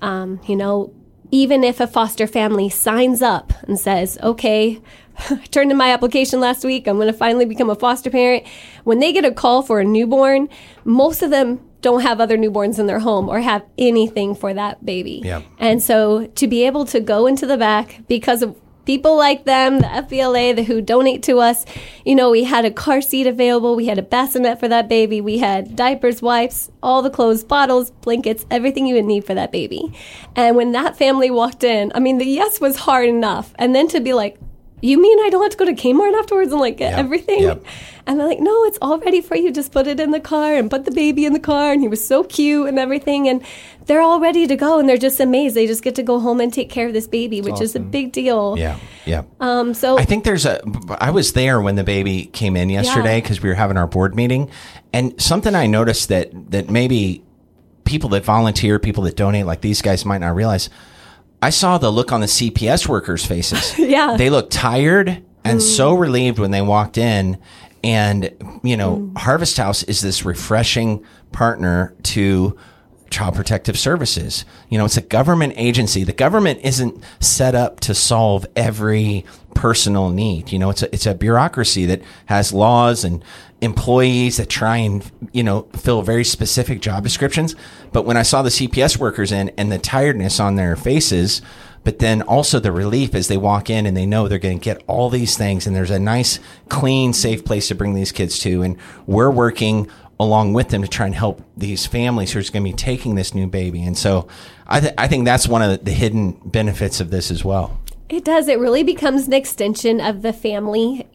Even if a foster family signs up and says, okay, I turned in my application last week, I'm going to finally become a foster parent. When they get a call for a newborn, most of them don't have other newborns in their home or have anything for that baby. Yeah. And so to be able to go into the back because of people like them, the FBLA, who donate to us, we had a car seat available. We had a bassinet for that baby. We had diapers, wipes, all the clothes, bottles, blankets, everything you would need for that baby. And when that family walked in, the yes was hard enough. And then to be like, you mean I don't have to go to Kmart afterwards and get everything? Yep. And they're like, no, it's all ready for you. Just put it in the car and put the baby in the car. And he was so cute and everything. And they're all ready to go. And they're just amazed. They just get to go home and take care of this baby, which is a big deal. Yeah, yeah. So I think I was there when the baby came in yesterday because we were having our board meeting. And something I noticed that maybe people that volunteer, people that donate like these guys might not realize, I saw the look on the CPS workers' faces. Yeah. They looked tired and so relieved when they walked in. And, Harvest House is this refreshing partner to Child Protective Services. It's a government agency. The government isn't set up to solve every personal need. It's a bureaucracy that has laws and employees that try and, fill very specific job descriptions. But when I saw the CPS workers in and the tiredness on their faces, but then also the relief as they walk in and they know they're going to get all these things and there's a nice, clean, safe place to bring these kids to. And we're working along with them to try and help these families who are going to be taking this new baby. And so I think that's one of the hidden benefits of this as well. it does. It really becomes an extension of the family.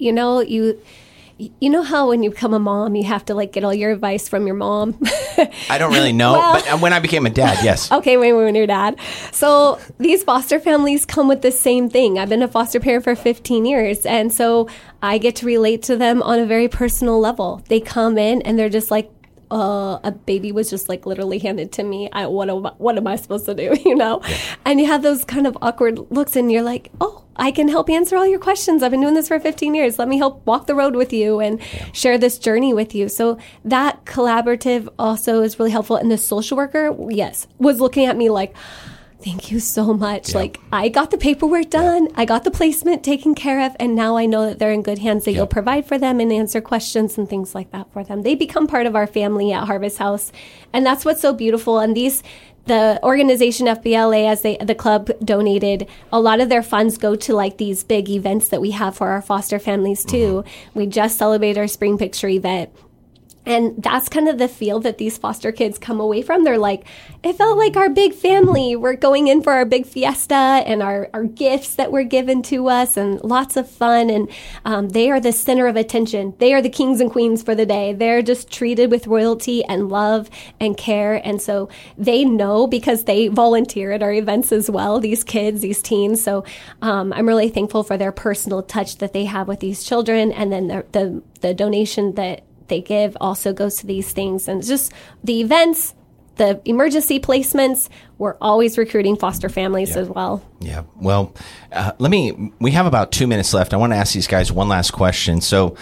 You know how when you become a mom, you have to get all your advice from your mom? I don't really know, but when I became a dad, yes. Okay, when you're dad. So these foster families come with the same thing. I've been a foster parent for 15 years, and so I get to relate to them on a very personal level. They come in and they're just like, a baby was just literally handed to me. What am I supposed to do? Yeah. And you have those kind of awkward looks, and you're like, oh, I can help answer all your questions. I've been doing this for 15 years. Let me help walk the road with you and share this journey with you. So that collaborative also is really helpful. And the social worker, yes, was looking at me like, thank you so much. Yep. I got the paperwork done. I got the placement taken care of. And now I know that they're in good hands, that you'll provide for them and answer questions and things like that for them. They become part of our family at Harvest House. And that's what's so beautiful. And the organization FBLA, as the club donated, a lot of their funds go to these big events that we have for our foster families too. Mm-hmm. We just celebrated our spring picture event. And that's kind of the feel that these foster kids come away from. They're like, it felt like our big family. We're going in for our big fiesta and our gifts that were given to us and lots of fun. And they are the center of attention. They are the kings and queens for the day. They're just treated with royalty and love and care. And so they know, because they volunteer at our events as well, these kids, these teens. So I'm really thankful for their personal touch that they have with these children. And then the donation that they give also goes to these things. And it's just the events, the emergency placements, we're always recruiting foster families as well. Yeah. Well, we have about 2 minutes left. I want to ask these guys one last question. So,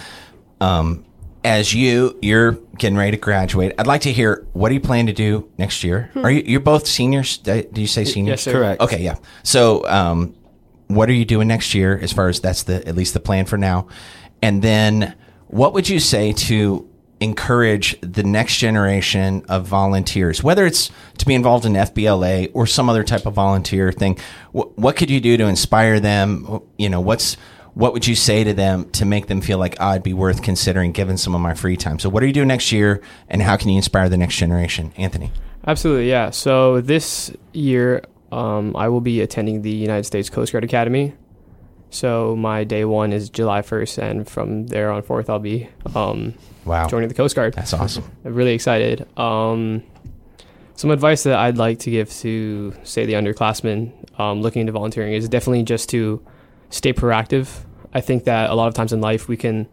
as you're getting ready to graduate, I'd like to hear, what do you plan to do next year? Are you're both seniors? Do you say seniors? Yes, sir. Correct. Okay. Yeah. So, what are you doing next year as far as that's at least the plan for now? And then what would you say to encourage the next generation of volunteers, whether it's to be involved in FBLA or some other type of volunteer thing? What could you do to inspire them? You know, what would you say to them to make them feel like, I'd be worth considering giving some of my free time? So what are you doing next year, and how can you inspire the next generation? Anthony? Absolutely, yeah. So this year, I will be attending the United States Coast Guard Academy. So my day one is July 1st, and from there on forth, I'll be joining the Coast Guard. That's awesome. I'm really excited. Some advice that I'd like to give to, say, the underclassmen looking into volunteering is definitely just to stay proactive. I think that a lot of times in life we can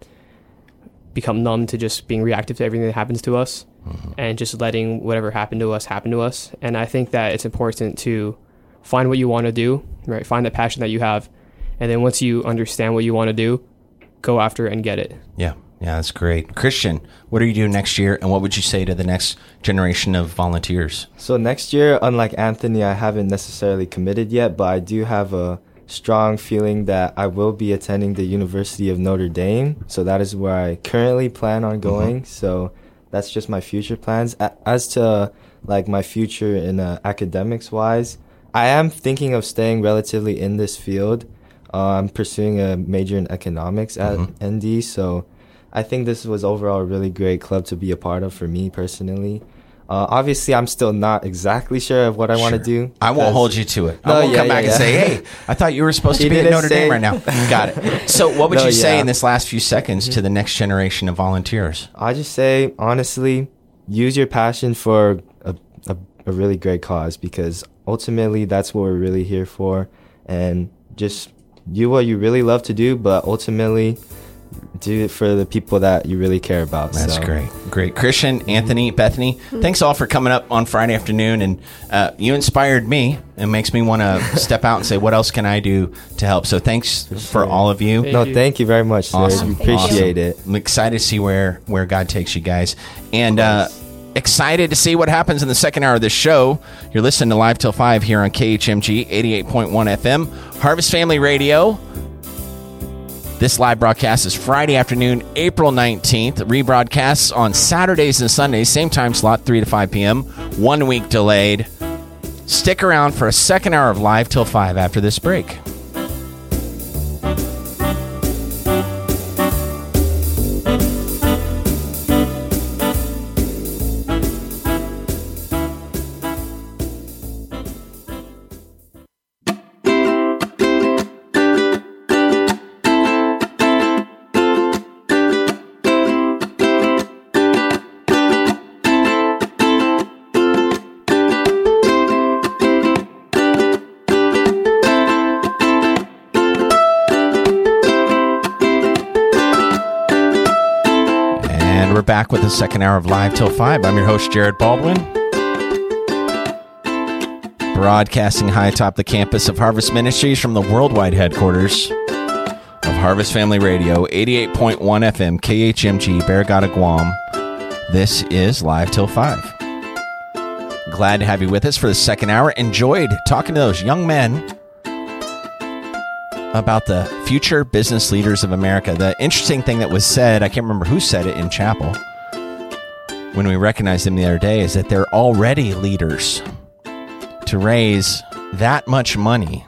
become numb to just being reactive to everything that happens to us and just letting whatever happened to us. And I think that it's important to find what you want to do, right? Find that passion that you have. And then once you understand what you want to do, go after it and get it. Yeah, that's great. Christian, what are you doing next year, and what would you say to the next generation of volunteers? So next year, unlike Anthony, I haven't necessarily committed yet, but I do have a strong feeling that I will be attending the University of Notre Dame. So that is where I currently plan on going. So that's just my future plans. As to like my future in academics wise, I am thinking of staying relatively in this field. I'm pursuing a major in economics at ND, so I think this was overall a really great club to be a part of for me personally. Obviously, I'm still not exactly sure of what I want to do. I won't hold you to it. I won't come back and say, hey, I thought you were supposed to be at Notre Dame right now. Got it. So what would you say in this last few seconds to the next generation of volunteers? I just say, honestly, use your passion for a really great cause, because ultimately that's what we're really here for. And just do what you really love to do, but ultimately do it for the people that you really care about. That's great. Christian, Anthony, Bethany, thanks all for coming up on Friday afternoon. And you inspired me. It makes me want to step out and say, what else can I do to help? So thanks for all of you. Thank you very much, sir. Awesome. We appreciate it. I'm excited to see where God takes you guys. And excited to see what happens in the second hour of this show. You're listening to Live Till 5 here on KHMG 88.1 FM, Harvest Family Radio. This live broadcast is Friday afternoon, April 19th. Rebroadcasts on Saturdays and Sundays, same time slot, 3 to 5 p.m., 1 week delayed. Stick around for a second hour of Live Till 5 after this break. Back with the second hour of Live Till 5. I'm your host, Jared Baldwin. Broadcasting high atop the campus of Harvest Ministries from the worldwide headquarters of Harvest Family Radio, 88.1 FM, KHMG, Barrigada, Guam. This is Live Till 5. Glad to have you with us for the second hour. Enjoyed talking to those young men about the future business leaders of America. The interesting thing that was said, I can't remember who said it in chapel when we recognized them the other day, is that they're already leaders. To raise that much money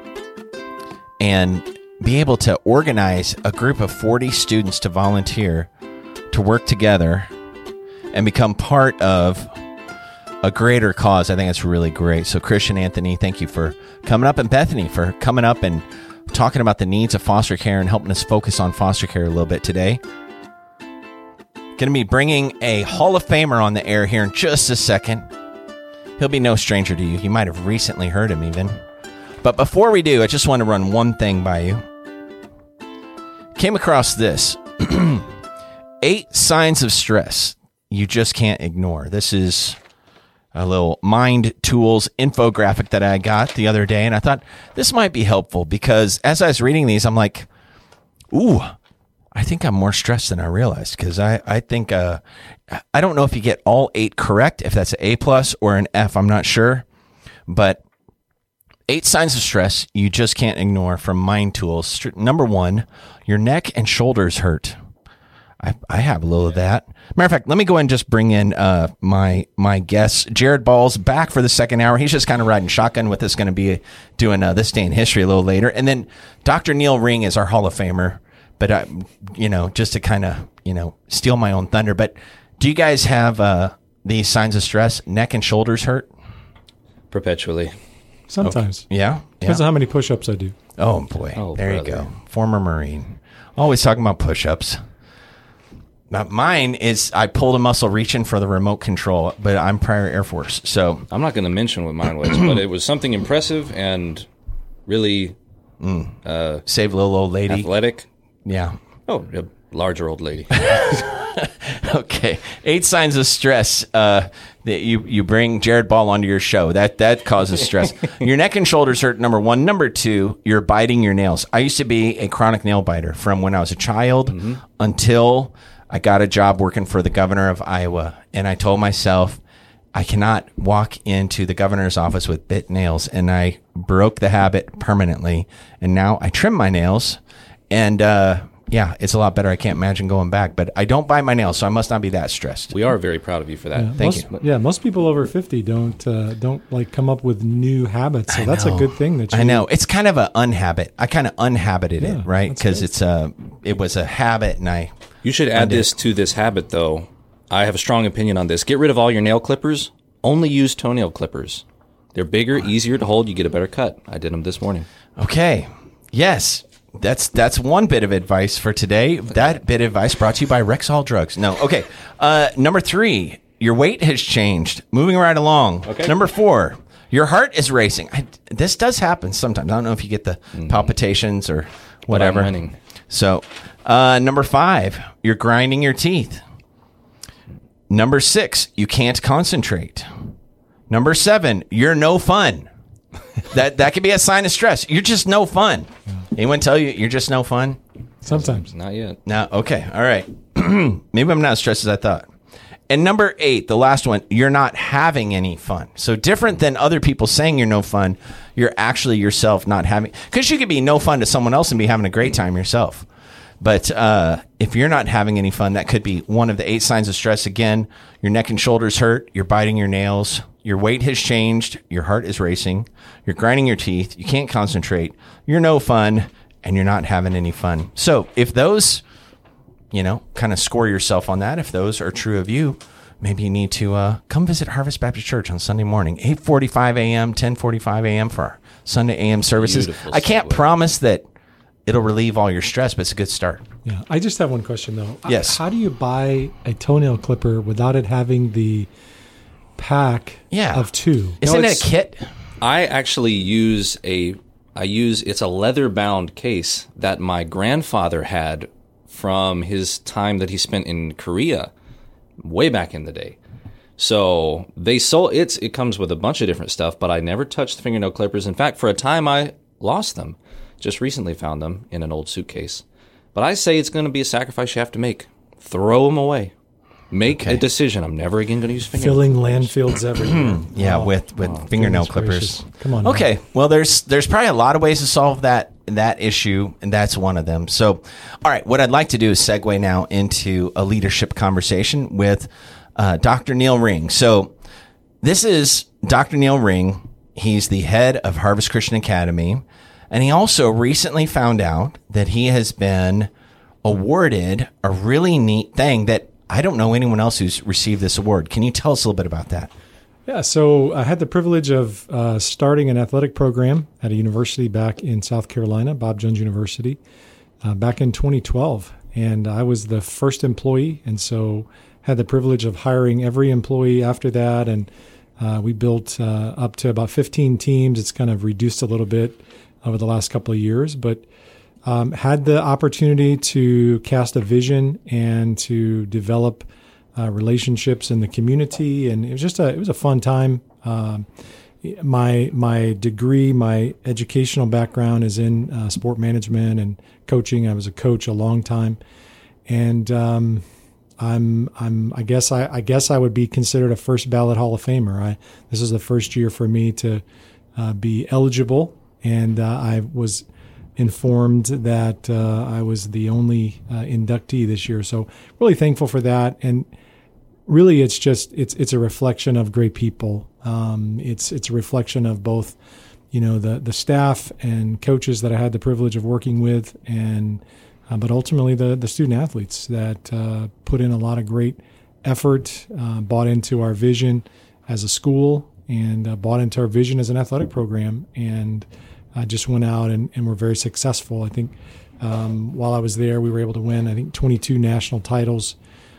and be able to organize a group of 40 students to volunteer, to work together and become part of a greater cause, I think that's really great. So Christian, Anthony, thank you for coming up, and Bethany for coming up and talking about the needs of foster care and helping us focus on foster care a little bit today. Going to be bringing a Hall of Famer on the air here in just a second. He'll be no stranger to you. You might have recently heard him even. But before we do, I just want to run one thing by you. Came across this. 8 signs of stress you just can't ignore. This is a little Mind Tools infographic that I got the other day, and I thought this might be helpful because as I was reading these, I'm like, ooh, I think I'm more stressed than I realized, because I think, I don't know if you get all 8 correct, if that's an A+ or an F, I'm not sure, but 8 signs of stress you just can't ignore from Mind Tools. Number 1, your neck and shoulders hurt. I have a little of that. Matter of fact, let me go ahead and just bring in my guest. Jared Ball's back for the second hour. He's just kind of riding shotgun with us, going to be doing This Day in History a little later. And then Dr. Neil Ring is our Hall of Famer. But, just to kind of, steal my own thunder. But do you guys have these signs of stress? Neck and shoulders hurt? Perpetually. Sometimes. Okay. Yeah? Depends on how many push-ups I do. Oh, boy. Oh, there brother. you go. Former Marine. Always talking about push-ups. Now, mine is I pulled a muscle reaching for the remote control, but I'm prior Air Force. So I'm not going to mention what mine was, but it was something impressive and really save little old lady. athletic. Yeah. Oh, a larger old lady. Okay. 8 signs of stress that you bring Jared Ball onto your show. That causes stress. Your neck and shoulders hurt, number 1. Number 2, you're biting your nails. I used to be a chronic nail biter from when I was a child until I got a job working for the governor of Iowa. And I told myself, I cannot walk into the governor's office with bit nails. And I broke the habit permanently. And now I trim my nails. And yeah, it's a lot better. I can't imagine going back. But I don't bite my nails, so I must not be that stressed. We are very proud of you for that. Thank you. Yeah, most people over 50 don't like come up with new habits. So that's a good thing that you I know. It's kind of an unhabit. I kind of unhabited Yeah, it, right? that's Because it was a habit, and You should add this to this habit, though. I have a strong opinion on this. Get rid of all your nail clippers. Only use toenail clippers. They're bigger, easier to hold. You get a better cut. I did them this morning. Okay. Yes. That's one bit of advice for today. That bit of advice brought to you by Rexall Drugs. No. Okay. Number 3, your weight has changed. Moving right along. Okay. Number 4, your heart is racing. This does happen sometimes. I don't know if you get the palpitations or whatever. But I'm winning. So, number 5, you're grinding your teeth. Number 6, you can't concentrate. Number 7, you're no fun. That could be a sign of stress. You're just no fun. Anyone tell you you're just no fun? sometimes. Not yet. No. Okay. All right. Maybe I'm not as stressed as I thought. And number 8, the last one, you're not having any fun. So different than other people saying you're no fun, you're actually yourself not having, because you could be no fun to someone else and be having a great time yourself. But if you're not having any fun, that could be one of the 8 signs of stress. Again, your neck and shoulders hurt, you're biting your nails, your weight has changed, your heart is racing, you're grinding your teeth, you can't concentrate, you're no fun, and you're not having any fun. So if those, kind of score yourself on that, if those are true of you, maybe you need to come visit Harvest Baptist Church on Sunday morning, 8:45 a.m., 10:45 a.m. for our Sunday a.m. services. Beautiful I can't segue. promise that it'll relieve all your stress, but it's a good start. Yeah, I just have one question though. Yes. How do you buy a toenail clipper without it having the pack of 2? Isn't it it's- a kit? I actually use it's a leather bound case that my grandfather had from his time that he spent in Korea way back in the day. So they sold it comes with a bunch of different stuff, but I never touched the fingernail clippers. In fact, for a time I lost them. Just recently found them in an old suitcase. But I say it's going to be a sacrifice you have to make. Throw them away. Make a decision. I'm never again going to use fingernail Filling clippers. landfills everywhere. Yeah, Wow. with fingernail Goodness clippers. gracious. Come on. now. Okay, well, there's probably a lot of ways to solve that issue, and that's one of them. So, all right, what I'd like to do is segue now into a leadership conversation with Dr. Neil Ring. So, this is Dr. Neil Ring. He's the head of Harvest Christian Academy, and he also recently found out that he has been awarded a really neat thing that I don't know anyone else who's received this award. Can you tell us a little bit about that? Yeah, so I had the privilege of starting an athletic program at a university back in South Carolina, Bob Jones University, back in 2012. And I was the first employee, and so had the privilege of hiring every employee after that. And we built up to about 15 teams. It's kind of reduced a little bit over the last couple of years, but had the opportunity to cast a vision and to develop relationships in the community, and it was a fun time. My degree, my educational background is in sport management and coaching. I was a coach a long time, and I guess I would be considered a first ballot Hall of Famer. This is the first year for me to be eligible, and I was informed that I was the only inductee this year. So really thankful for that. And really, it's a reflection of great people. It's a reflection of both, the staff and coaches that I had the privilege of working with, and but ultimately the student athletes that put in a lot of great effort, bought into our vision as a school, and bought into our vision as an athletic program, and just went out and were very successful. I think while I was there, we were able to win, I think, 22 national titles,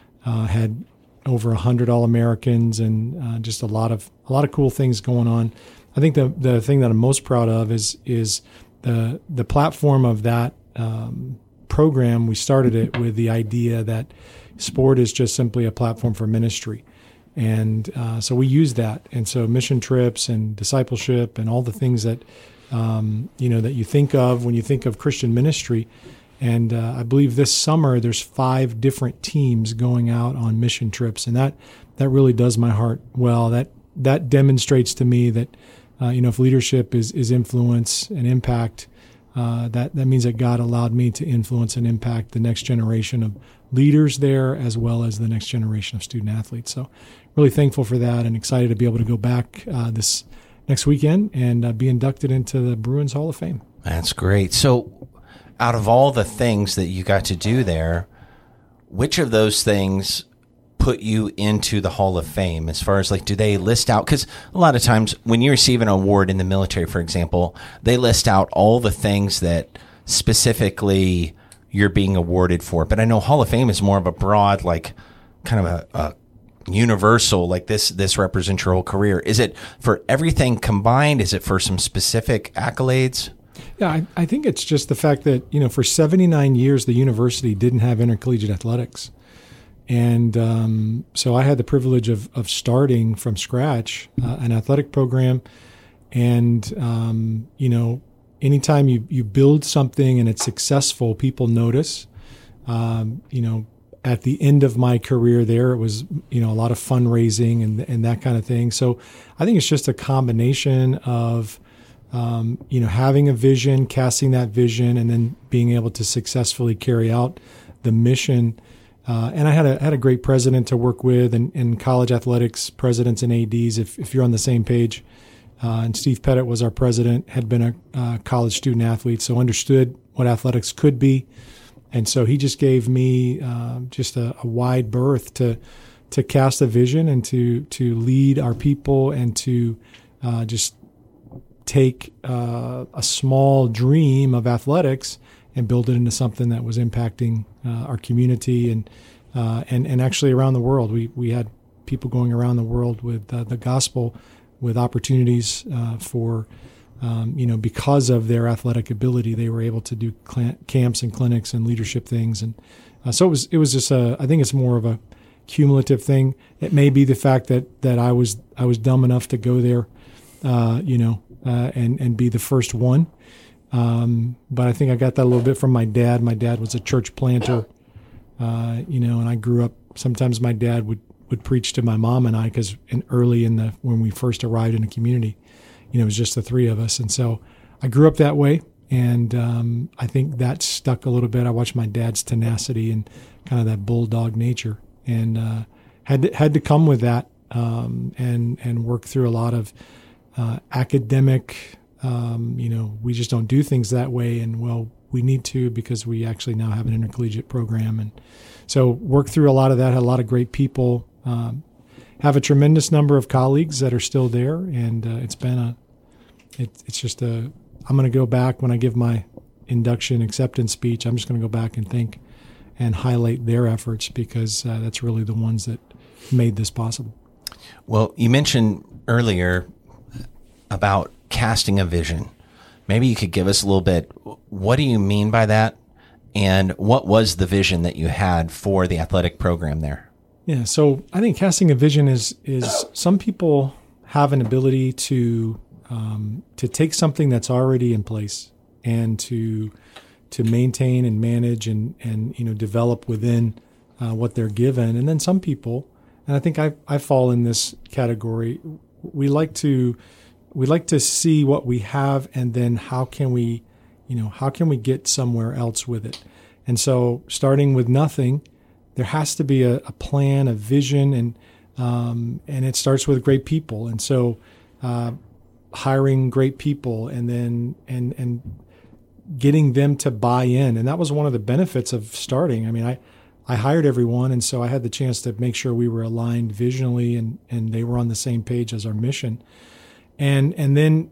had over 100 All-Americans, and just a lot of cool things going on. I think the thing that I'm most proud of is the platform of that program. We started it with the idea that sport is just simply a platform for ministry. And so we use that. And so mission trips and discipleship and all the things that, that you think of when you think of Christian ministry. And I believe this summer there's 5 different teams going out on mission trips. And that really does my heart well. That demonstrates to me that, if leadership is influence and impact, that means that God allowed me to influence and impact the next generation of leaders there, as well as the next generation of student athletes. So really thankful for that, and excited to be able to go back this next weekend and be inducted into the Bruins Hall of Fame. That's great. So out of all the things that you got to do there, which of those things put you into the Hall of Fame, as far as do they list out? Because a lot of times when you receive an award in the military, for example, they list out all the things that specifically you're being awarded for. But I know Hall of Fame is more of a broad, kind of a universal, this represents your whole career. Is it for everything combined? Is it for some specific accolades? Yeah, I think it's just the fact that, for 79 years, the university didn't have intercollegiate athletics. And so I had the privilege of starting from scratch an athletic program. And, anytime you build something and it's successful, people notice. At the end of my career there, it was, a lot of fundraising and that kind of thing. So I think it's just a combination of, having a vision, casting that vision, and then being able to successfully carry out the mission. And I had a great president to work with, and college athletics presidents and ADs, if you're on the same page. And Steve Pettit was our president, had been a college student athlete, so understood what athletics could be. And so he just gave me just a wide berth to cast a vision and to lead our people, and to just take a small dream of athletics and build it into something that was impacting our community and actually around the world. We had people going around the world with the gospel, with opportunities for, because of their athletic ability, they were able to do camps and clinics and leadership things. And so it was just I think it's more of a cumulative thing. It may be the fact that I was dumb enough to go there, and be the first one. But I think I got that a little bit from my dad. My dad was a church planter, and I grew up. Sometimes my dad would preach to my mom and I, because when we first arrived in the community, it was just the 3 of us. And so I grew up that way. And I think that stuck a little bit. I watched my dad's tenacity and kind of that bulldog nature, and had to come with that, and work through a lot of academic. We just don't do things that way, and we need to, because we actually now have an intercollegiate program, and so work through a lot of that. Had a lot of great people. Have a tremendous number of colleagues that are still there, and it's been it's just a. I'm going to go back when I give my induction acceptance speech. I'm just going to go back and think and highlight their efforts, because that's really the ones that made this possible. Well, you mentioned earlier about casting a vision. Maybe you could give us a little bit. What do you mean by that? And what was the vision that you had for the athletic program there? Yeah, so I think casting a vision is some people have an ability to take something that's already in place and to maintain and manage and develop within what they're given. And then some people, and I think I fall in this category, we like to we like to see what we have, and then how can we get somewhere else with it. And so starting with nothing, there has to be a plan, a vision, and it starts with great people. And so hiring great people and then and getting them to buy in. And that was one of the benefits of starting. I mean, I hired everyone, and so I had the chance to make sure we were aligned visionally and they were on the same page as our mission. And then,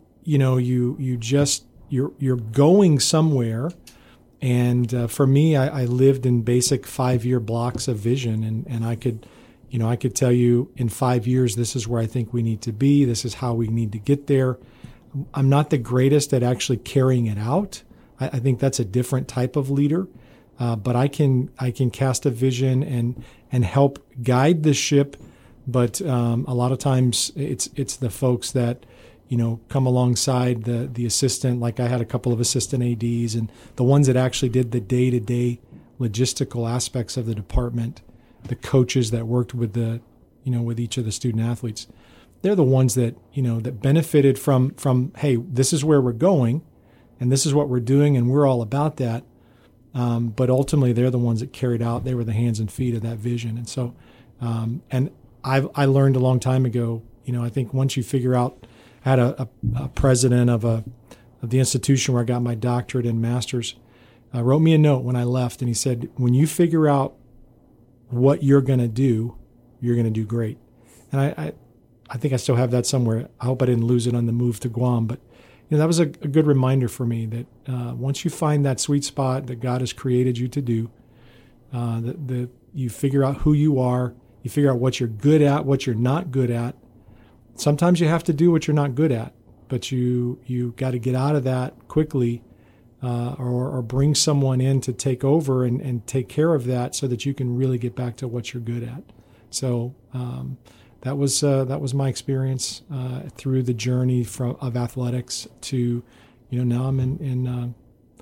you're going somewhere. And for me, I lived in basic 5-year blocks of vision, and I could tell you in 5 years, this is where I think we need to be. This is how we need to get there. I'm not the greatest at actually carrying it out. I think that's a different type of leader. But I can cast a vision and help guide the ship. But a lot of times it's the folks that come alongside the assistant. Like I had a couple of assistant ADs, and the ones that actually did the day-to-day logistical aspects of the department, the coaches that worked with with each of the student athletes. They're the ones that that benefited from hey, this is where we're going, and this is what we're doing, and we're all about that. But ultimately, they're the ones that carried out. They were the hands and feet of that vision. And so, and I learned a long time ago. I think once you figure out, I had a president of the institution where I got my doctorate and master's, wrote me a note when I left, and he said, "When you figure out what you're going to do, you're going to do great." And I think I still have that somewhere. I hope I didn't lose it on the move to Guam, but. That was a good reminder for me that once you find that sweet spot that God has created you to do, that you figure out who you are, you figure out what you're good at, what you're not good at. Sometimes you have to do what you're not good at, but you got to get out of that quickly or bring someone in to take over and take care of that so that you can really get back to what you're good at. So that was my experience through the journey of athletics to, now I'm in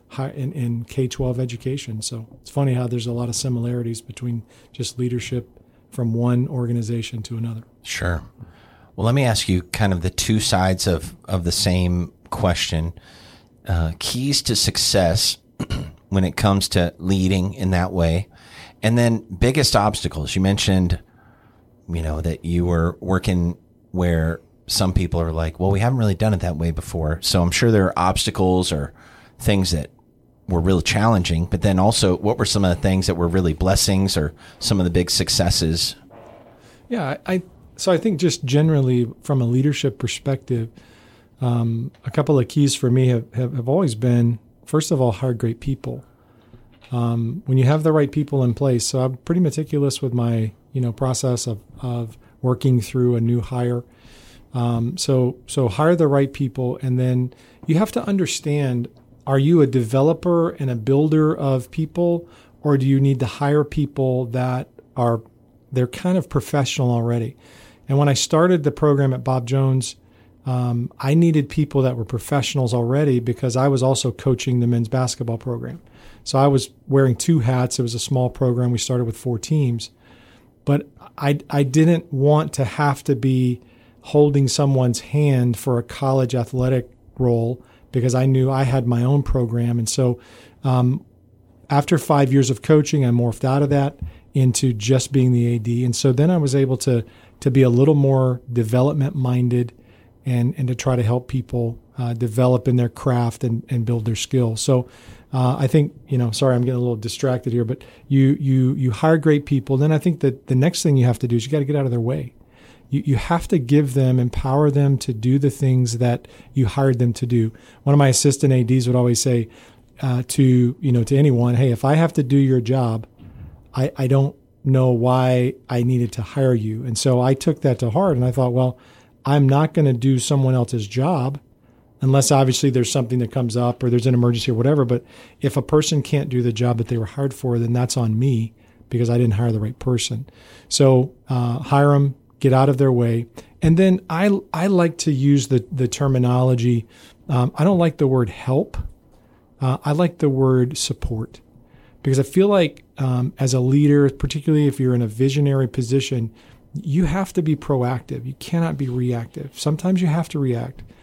K-12 education. So it's funny how there's a lot of similarities between just leadership from one organization to another. Sure. Well, let me ask you kind of the two sides of the same question. Keys to success when it comes to leading in that way, and then biggest obstacles. You mentioned that you were working where some people are like, well, we haven't really done it that way before. So I'm sure there are obstacles or things that were really challenging, but then also what were some of the things that were really blessings or some of the big successes? Yeah, so I think just generally from a leadership perspective, a couple of keys for me have always been, first of all, hire great people. When you have the right people in place, so I'm pretty meticulous with my process of working through a new hire. So hire the right people, and then you have to understand, are you a developer and a builder of people, or do you need to hire people that they're kind of professional already? And when I started the program at Bob Jones, I needed people that were professionals already because I was also coaching the men's basketball program. So I was wearing two hats. It was a small program. We started with 4 teams. But I didn't want to have to be holding someone's hand for a college athletic role because I knew I had my own program. And so after 5 years of coaching, I morphed out of that into just being the AD. And so then I was able to be a little more development-minded and to try to help people develop in their craft and build their skills. So I think, sorry, I'm getting a little distracted here, but you hire great people. Then I think that the next thing you have to do is you got to get out of their way. You have to empower them to do the things that you hired them to do. One of my assistant ADs would always say to anyone, hey, if I have to do your job, I don't know why I needed to hire you. And so I took that to heart and I thought, well, I'm not going to do someone else's job unless obviously there's something that comes up or there's an emergency or whatever. But if a person can't do the job that they were hired for, then that's on me because I didn't hire the right person. So hire them, get out of their way. And then I like to use the terminology. I don't like the word help. I like the word support because I feel like as a leader, particularly if you're in a visionary position, you have to be proactive. You cannot be reactive. Sometimes you have to react.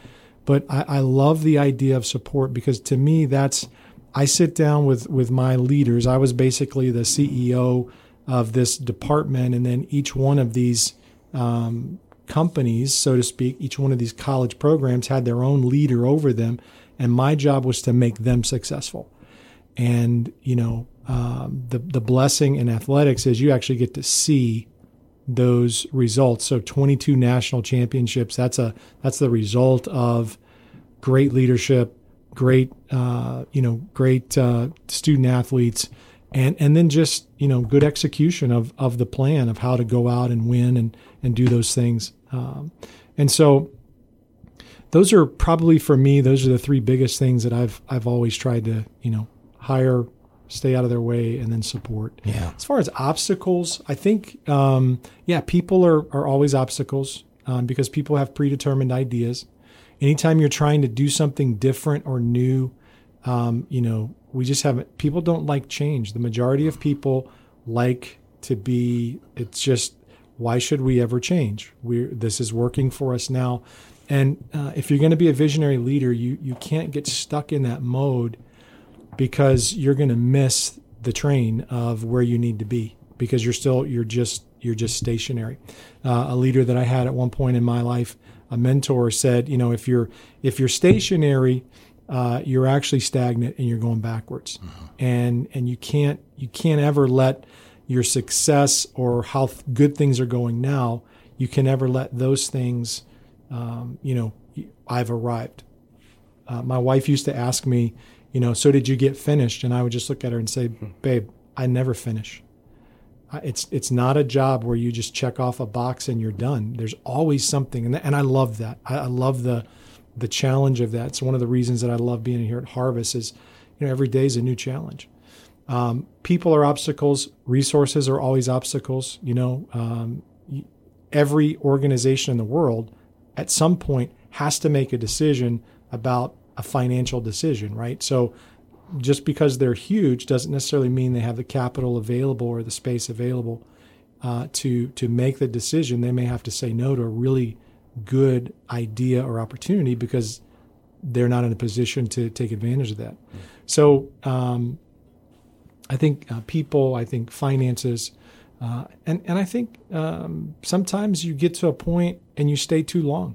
But I love the idea of support, because to me, I sit down with my leaders. I was basically the CEO of this department, and then each one of these companies, so to speak, each one of these college programs had their own leader over them, and my job was to make them successful. And the blessing in athletics is you actually get to see those results. So 22 national championships, that's the result of great leadership, great student athletes, and then just good execution of the plan of how to go out and win and do those things. And so those are probably, for me, those are the three biggest things that I've always tried to hire, stay out of their way, and then support. Yeah. As far as obstacles, I think, people are always obstacles because people have predetermined ideas. Anytime you're trying to do something different or new, we just haven't, people don't like change. The majority of people like to be, it's just, why should we ever change? This is working for us now. And if you're going to be a visionary leader, you can't get stuck in that mode, because you're going to miss the train of where you need to be, because you're just stationary. A leader that I had at one point in my life, a mentor, said, if you're stationary, you're actually stagnant and you're going backwards. Mm-hmm. And you can't ever let your success or how good things are going now, you can never let those things, I've arrived. My wife used to ask me, so did you get finished? And I would just look at her and say, babe, I never finish. It's not a job where you just check off a box and you're done. There's always something. And I love that. I love the challenge of that. It's one of the reasons that I love being here at Harvest is, every day is a new challenge. People are obstacles. Resources are always obstacles. Every organization in the world at some point has to make a decision about a financial decision, right? So just because they're huge doesn't necessarily mean they have the capital available or the space available to make the decision. They may have to say no to a really good idea or opportunity because they're not in a position to take advantage of that. Mm-hmm. So I think people, I think finances, and I think sometimes you get to a point and you stay too long.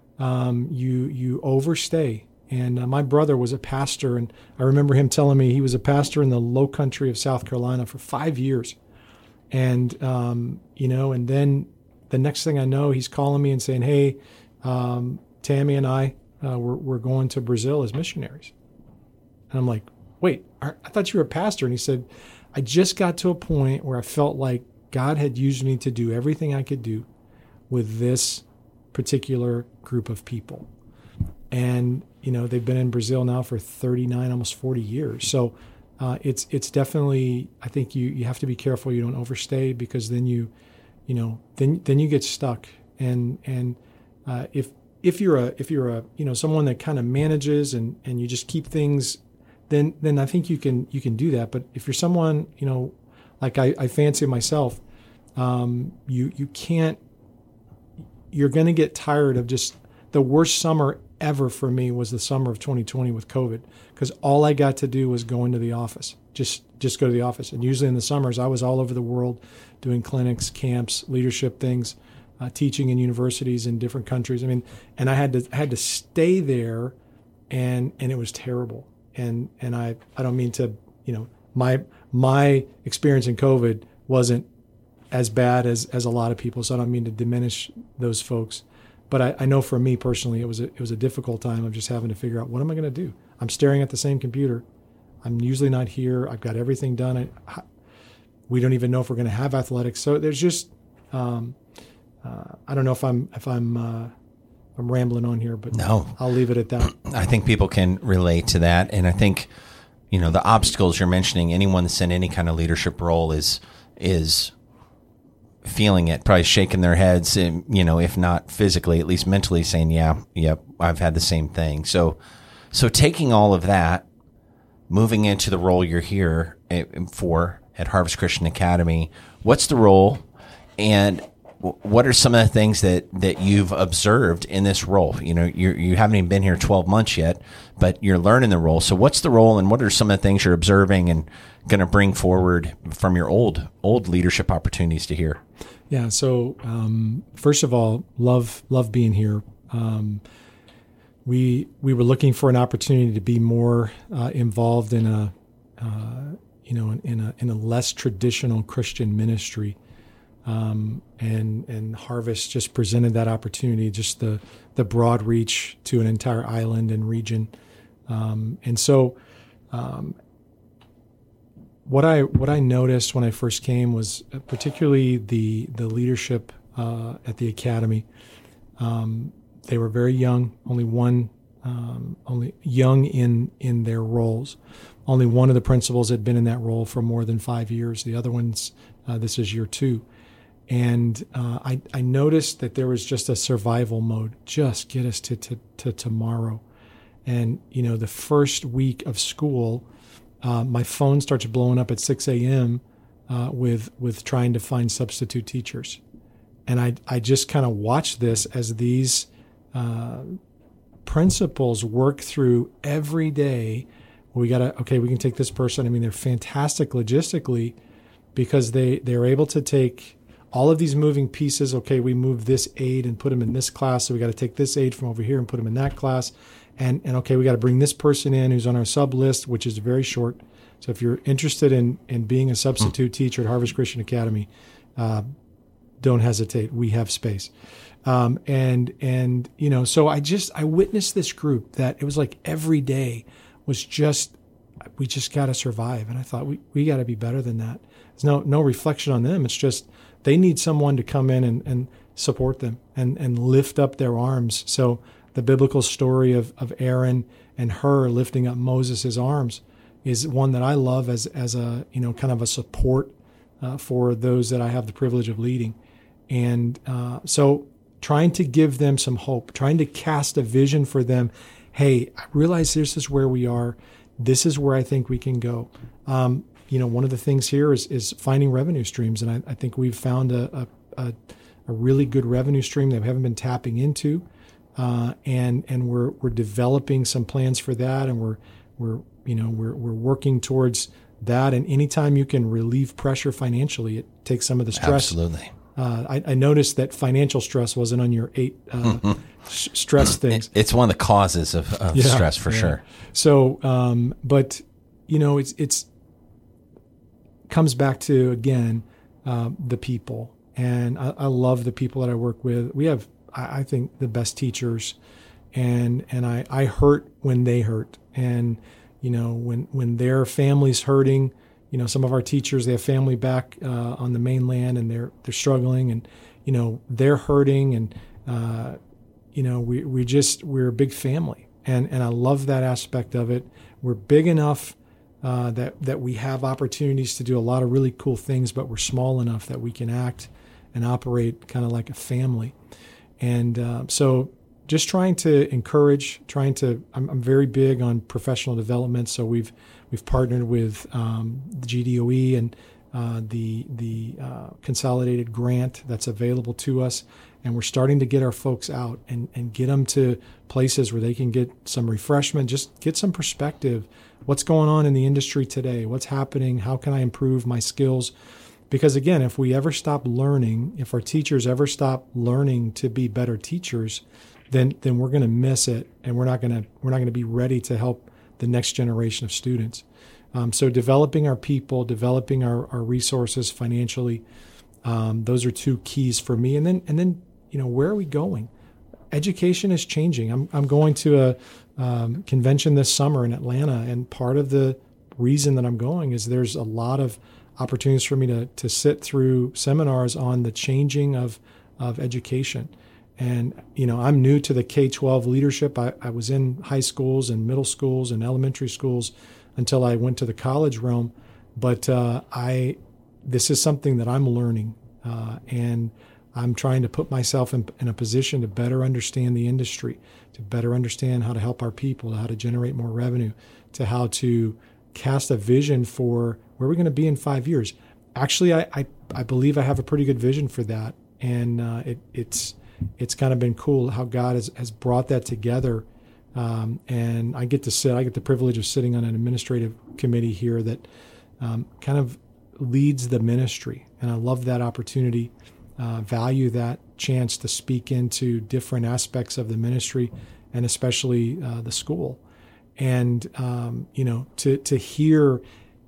You overstay. And my brother was a pastor, and I remember him telling me he was a pastor in the Low Country of South Carolina for 5 years. And, and then the next thing I know, he's calling me and saying, hey, Tammy and I, we're going to Brazil as missionaries. And I'm like, wait, I thought you were a pastor. And he said, I just got to a point where I felt like God had used me to do everything I could do with this particular group of people. And, they've been in Brazil now for 39, almost 40 years. So it's definitely, I think you have to be careful you don't overstay, because then you get stuck. And if you're a someone that kind of manages and you just keep things, then I think you can do that. But if you're someone, like I fancy myself, you can't, you're going to get tired of just the worst summer ever for me was the summer of 2020 with COVID, because all I got to do was go into the office, just go to the office. And usually in the summers, I was all over the world doing clinics, camps, leadership things, teaching in universities in different countries. I mean, and I had to stay there, and it was terrible. And I don't mean to, my experience in COVID wasn't as bad as a lot of people, so I don't mean to diminish those folks. But I know for me personally, it was a difficult time of just having to figure out, what am I going to do? I'm staring at the same computer. I'm usually not here. I've got everything done. We don't even know if we're going to have athletics. So there's just, I don't know if I'm rambling on here, but no, I'll leave it at that. I think people can relate to that, and I think the obstacles you're mentioning. Anyone that's in any kind of leadership role is feeling it, probably shaking their heads, and, if not physically, at least mentally saying, yep, I've had the same thing. So taking all of that, moving into the role you're here for at Harvest Christian Academy, what's the role, and what are some of the things that you've observed in this role? You haven't even been here 12 months yet, but you're learning the role. So what's the role, and what are some of the things you're observing and going to bring forward from your old leadership opportunities to here? Yeah. So first of all, love being here. We were looking for an opportunity to be more involved in a less traditional Christian ministry. And Harvest just presented that opportunity, just the broad reach to an entire island and region. And so what I noticed when I first came was particularly the leadership at the academy. They were very young, only young in their roles. Only one of the principals had been in that role for more than 5 years. The other ones, this is year 2. And I noticed that there was just a survival mode. Just get us to tomorrow. And, the first week of school, my phone starts blowing up at 6 a.m. With trying to find substitute teachers. And I just kind of watched this as these principals work through every day. We can take this person. I mean, they're fantastic logistically because they're able to take all of these moving pieces. Okay, we move this aide and put him in this class, so we got to take this aide from over here and put him in that class. And okay, we got to bring this person in who's on our sub list, which is very short. So if you're interested in being a substitute teacher at Harvest Christian Academy, don't hesitate. We have space. So I witnessed this group that it was like every day was we just got to survive. And I thought we got to be better than that. There's no reflection on them. It's just they need someone to come in and support them and lift up their arms. So the biblical story of Aaron and Hur lifting up Moses' arms is one that I love as a kind of a support for those that I have the privilege of leading. And so trying to give them some hope, trying to cast a vision for them. Hey, I realize this is where we are. This is where I think we can go. One of the things here is finding revenue streams, and I think we've found a really good revenue stream that we haven't been tapping into, and we're developing some plans for that, and we're working towards that. And anytime you can relieve pressure financially, it takes some of the stress. Absolutely. I noticed that financial stress wasn't on your 8 stress things. It's one of the causes of stress for sure. So, but it's comes back to again the people, and I love the people that I work with. We have, I think, the best teachers, and I hurt when they hurt, and when their family's hurting. Some of our teachers, they have family back on the mainland, and they're struggling, and they're hurting, and we're a big family, and I love that aspect of it. We're big enough that we have opportunities to do a lot of really cool things, but we're small enough that we can act and operate kind of like a family. And so just trying to encourage, I'm very big on professional development. So we've partnered with the GDOE and the consolidated grant that's available to us. And we're starting to get our folks out and get them to places where they can get some refreshment, just get some perspective. What's going on in the industry today? What's happening? How can I improve my skills? Because again, if we ever stop learning, if our teachers ever stop learning to be better teachers, then we're going to miss it, and we're not going to be ready to help the next generation of students. So developing our people, developing our resources financially, those are 2 keys for me. And then where are we going? Education is changing. I'm going to a convention this summer in Atlanta, and part of the reason that I'm going is there's a lot of opportunities for me to sit through seminars on the changing of education. And, I'm new to the K-12 leadership. I was in high schools and middle schools and elementary schools until I went to the college realm. But this is something that I'm learning, and I'm trying to put myself in a position to better understand the industry, to better understand how to help our people, how to generate more revenue, to how to cast a vision for where we're going to be in 5 years. Actually, I believe I have a pretty good vision for that. and it's kind of been cool how God has brought that together. And I get the privilege of sitting on an administrative committee here that kind of leads the ministry. And I love that opportunity, value that chance to speak into different aspects of the ministry and especially the school. And, to hear,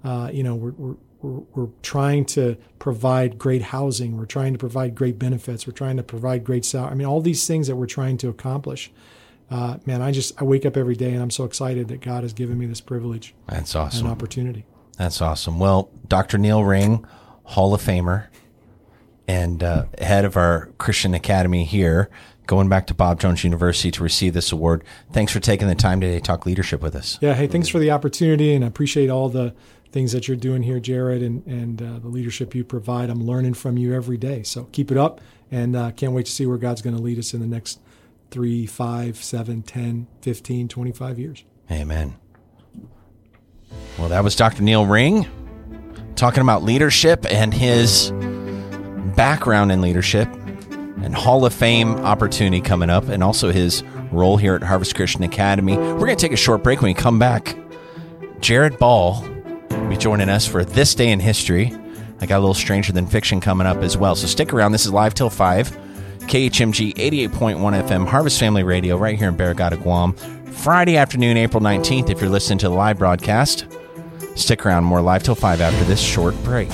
we're trying to provide great housing. We're trying to provide great benefits. We're trying to provide great salary. I mean, all these things that we're trying to accomplish. Man, I wake up every day and I'm so excited that God has given me this privilege. That's awesome. And opportunity. That's awesome. Well, Dr. Neil Ring, Hall of Famer and head of our Christian Academy here, going back to Bob Jones University to receive this award. Thanks for taking the time today to talk leadership with us. Yeah, hey, thanks for the opportunity, and I appreciate all the things that you're doing here, Jared, and the leadership you provide. I'm learning from you every day. So keep it up, and can't wait to see where God's going to lead us in the next 3, 5, 7, 10, 15, 25 years. Amen. Well, that was Dr. Neil Ring talking about leadership and his background in leadership and Hall of Fame opportunity coming up, and also his role here at Harvest Christian Academy. We're going to take a short break. When we come back, Jared Ball will be joining us for This Day in History. I got a little Stranger Than Fiction coming up as well. So stick around. This is Live Till 5, KHMG 88.1 FM, Harvest Family Radio, right here in Barrigada, Guam. Friday afternoon, April 19th, if you're listening to the live broadcast. Stick around. More Live Till 5 after this short break.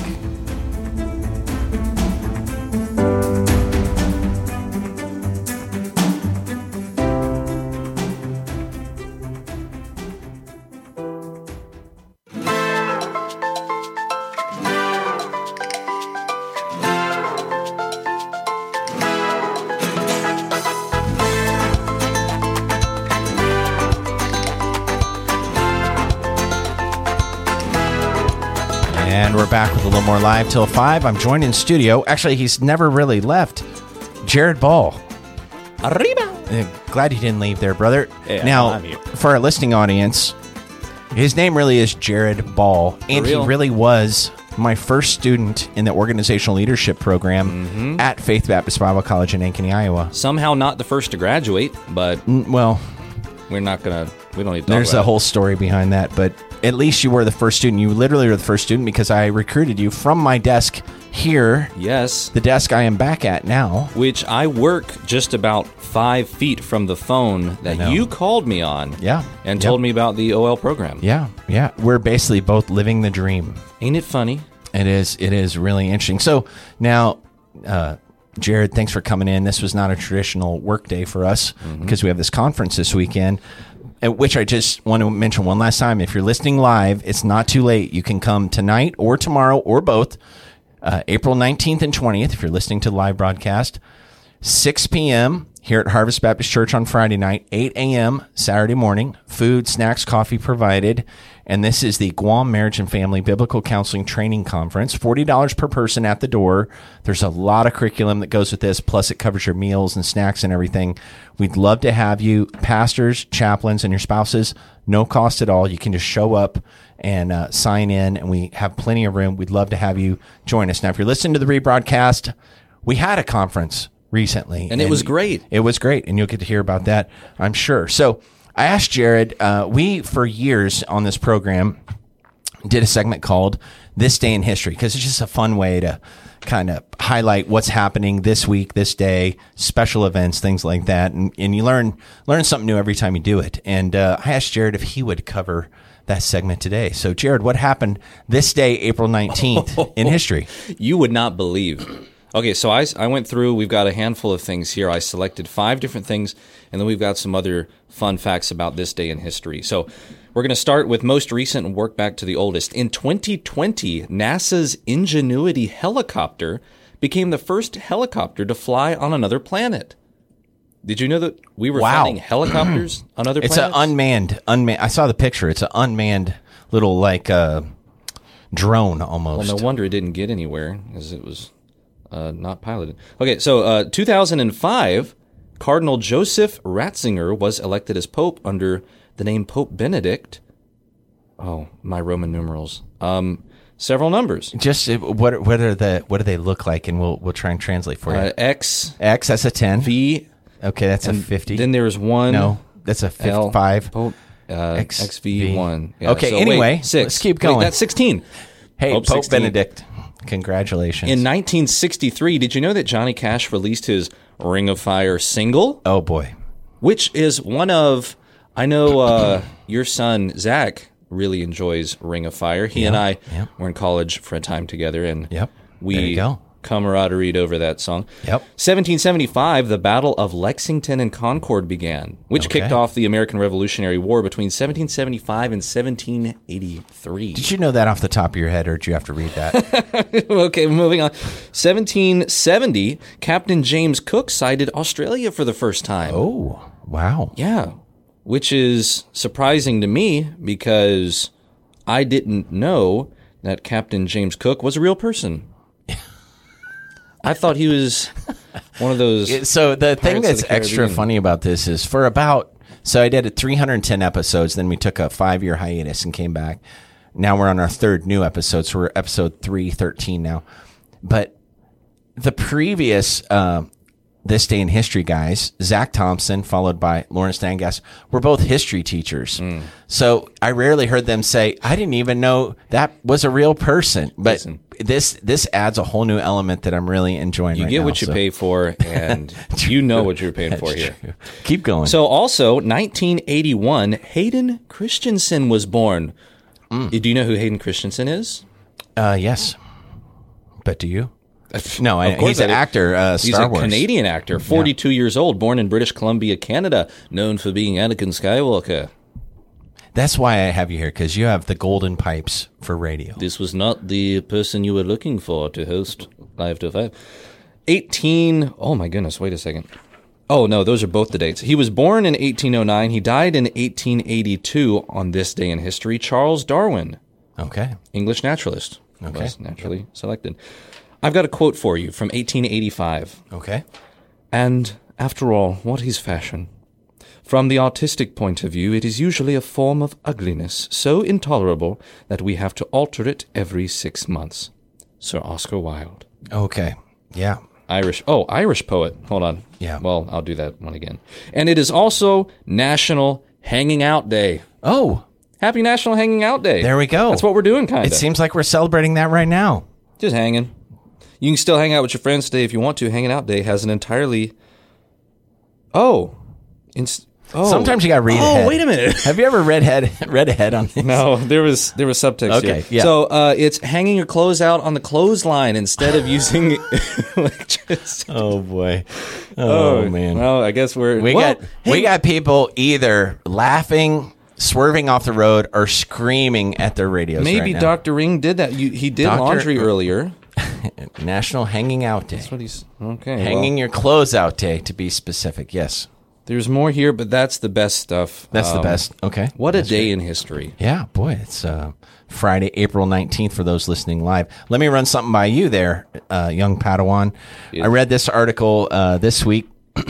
And we're back with a little more Live Till 5. I'm joined in studio. Actually, he's never really left. Jared Ball. Arriba! Glad you didn't leave there, brother. Yeah, now, I'm here. for our listening audience, his name really is Jared Ball. And he real? really was my first student in the organizational leadership program at Faith Baptist Bible College in Ankeny, Iowa. Somehow not the first to graduate, but Well, we don't need to talk there's about a whole story behind that, but at least you were the first student. You literally were the first student because I recruited you from my desk here, it. Yes, the desk I am back at now. which I work just about 5 feet from the phone know. that you called me on. Yeah. And Yep. told me about the OL program. Yeah. We're basically both living the dream. Ain't it funny? It is really interesting. So now, Jared, thanks for coming in. This was not a traditional work day for us because we have this conference this weekend, at which I just want to mention one last time. If you're listening live, it's not too late. You can come tonight or tomorrow or both, April 19th and 20th, if you're listening to the live broadcast, 6 p.m. here at Harvest Baptist Church on Friday night, 8 a.m. Saturday morning, food, snacks, coffee provided. And this is the Guam Marriage and Family Biblical Counseling Training Conference, $40 per person at the door. There's a lot of curriculum that goes with this, plus it covers your meals and snacks and everything. We'd love to have you, pastors, chaplains, and your spouses, no cost at all. You can just show up and sign in, and we have plenty of room. We'd love to have you join us. Now, if you're listening to the rebroadcast, we had a conference recently. And it was great. It was great, and you'll get to hear about that, I'm sure. So I asked Jared, we, for years on this program, did a segment called This Day in History, because it's just a fun way to kind of highlight what's happening this week, this day, special events, things like that. And you learn something new every time you do it. And I asked Jared if he would cover that segment today. So, Jared, what happened this day, April 19th, in history? You would not believe. Okay, so I went through, we've got a handful of things here. I selected 5 different things, and then we've got some other fun facts about this day in history. So we're going to start with most recent and work back to the oldest. In 2020, NASA's Ingenuity helicopter became the first helicopter to fly on another planet. Did you know that we were Wow. finding helicopters on other It's planets? an unmanned. I saw the picture. It's an unmanned little, like, drone almost. Well, no wonder it didn't get anywhere, as it was not piloted. Okay, so 2005, Cardinal Joseph Ratzinger was elected as Pope under the name Pope Benedict. Oh, my Roman numerals. several numbers. Just what do they look like, and we'll try and translate for you. X, X, that's a 10. V. Okay, that's a 50. Then there's 1. No, that's a 55. XV1. Yeah, okay, so anyway, wait, 6. let's keep going. Wait, that's 16. Hey, Oh, Pope 16. Benedict, congratulations. In 1963, did you know that Johnny Cash released his Ring of Fire single? Oh, boy. Which is one of, I know your son, Zach, really enjoys Ring of Fire. He and I were in college for a time together, and There we you go. camarades over that song. Yep. 1775, the Battle of Lexington and Concord began, which kicked off the American Revolutionary War between 1775 and 1783. Did you know that off the top of your head, or did you have to read that? Okay, moving on. 1770, Captain James Cook sighted Australia for the first time. Oh, wow. Yeah, which is surprising to me because I didn't know that Captain James Cook was a real person. I thought he was one of those. So the thing Pirates of that's the extra Caribbean. funny about this is so I did 310 episodes, then we took a 5-year hiatus and came back. Now we're on our third new episode, so we're episode 313 now. But the previous This Day in History guys, Zach Thompson, followed by Lawrence Dangas, were both history teachers. So I rarely heard them say, I didn't even know that was a real person. But this adds a whole new element that I'm really enjoying You right get now. what you pay for, and you know what you're paying for here. True. Keep going. So also, 1981, Hayden Christensen was born. Do you know who Hayden Christensen is? Yes. But do you? No, Of course he's an I do. actor, He's Star a Wars. Canadian actor, 42 years old, born in British Columbia, Canada, known for being Anakin Skywalker. That's why I have you here, because you have the golden pipes for radio. This was not the person you were looking for to host Live to 5. Oh my goodness, wait a second. Oh no, those are both the dates. He was born in 1809. He died in 1882 on this day in history. Charles Darwin, Okay. English naturalist, Okay. was naturally selected. I've got a quote for you from 1885. Okay. And, after all, what is fashion? From the artistic point of view, it is usually a form of ugliness so intolerable that we have to alter it every 6 months. Sir Oscar Wilde. Okay. Yeah. Irish poet. Hold on. Yeah. Well, I'll do that one again. And it is also National Hanging Out Day. Oh, Happy National Hanging Out Day. there we go. That's what we're doing, kind of. It seems like we're celebrating that right now. Just hanging. You can still hang out with your friends today if you want to. Hanging Out Day has an entirely... Sometimes you got to read ahead. Oh, wait a minute. Have you ever read ahead on this? No, there was subtext Okay, here. yeah. So it's hanging your clothes out on the clothesline instead of using electricity. Oh boy. Oh, man. Well, I guess We got people either laughing, swerving off the road, or screaming at their radios. maybe right now. Dr. Ring did that. He did Dr. laundry earlier. National Hanging Out Day. That's what he's okay. Hanging your clothes out day, to be specific. Yes, There's more here, but that's the best stuff. that's the best. Okay. What a That's day great. in history. Yeah, boy, it's Friday, April 19th for those listening live. Let me run something by you there, young Padawan. I read this article this week.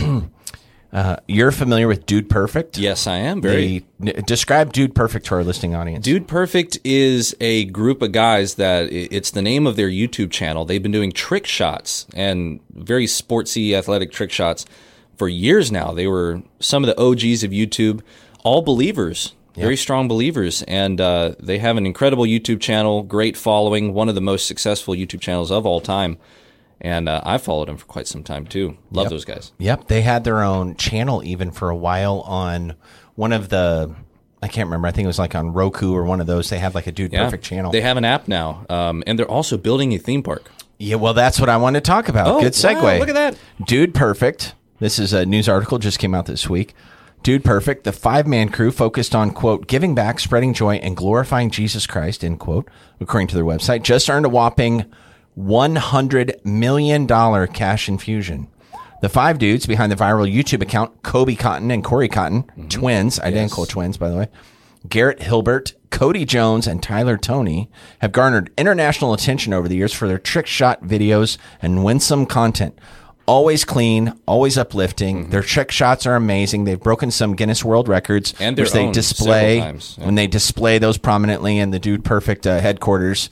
You're familiar with Dude Perfect? Yes, I am. Very. Describe Dude Perfect to our listening audience. Dude Perfect is a group of guys that it's the name of their YouTube channel. They've been doing trick shots and very sportsy, athletic trick shots for years now. They were some of the OGs of YouTube, all believers, very strong believers. And they have an incredible YouTube channel, great following, one of the most successful YouTube channels of all time. And I followed them for quite some time, too. Love those guys. Yep, they had their own channel even for a while on one of the, I can't remember, I think it was like on Roku or one of those. They had like a Dude Perfect channel. They have an app now, and they're also building a theme park. Yeah, well, that's what I wanted to talk about. Oh, Good segue. wow, look at that. Dude Perfect. This is a news article just came out this week. Dude Perfect, the 5-man crew focused on, quote, giving back, spreading joy, and glorifying Jesus Christ, end quote, according to their website, just earned a whopping $100 million cash infusion. The 5 dudes behind the viral YouTube account, Kobe Cotton and Corey Cotton, twins, identical twins, by the way, Garrett Hilbert, Cody Jones, and Tyler Toney, have garnered international attention over the years for their trick shot videos and winsome content. Always clean, always uplifting. Their trick shots are amazing. They've broken some Guinness World Records, And their which they own display several times, yeah. when they display those prominently in the Dude Perfect headquarters.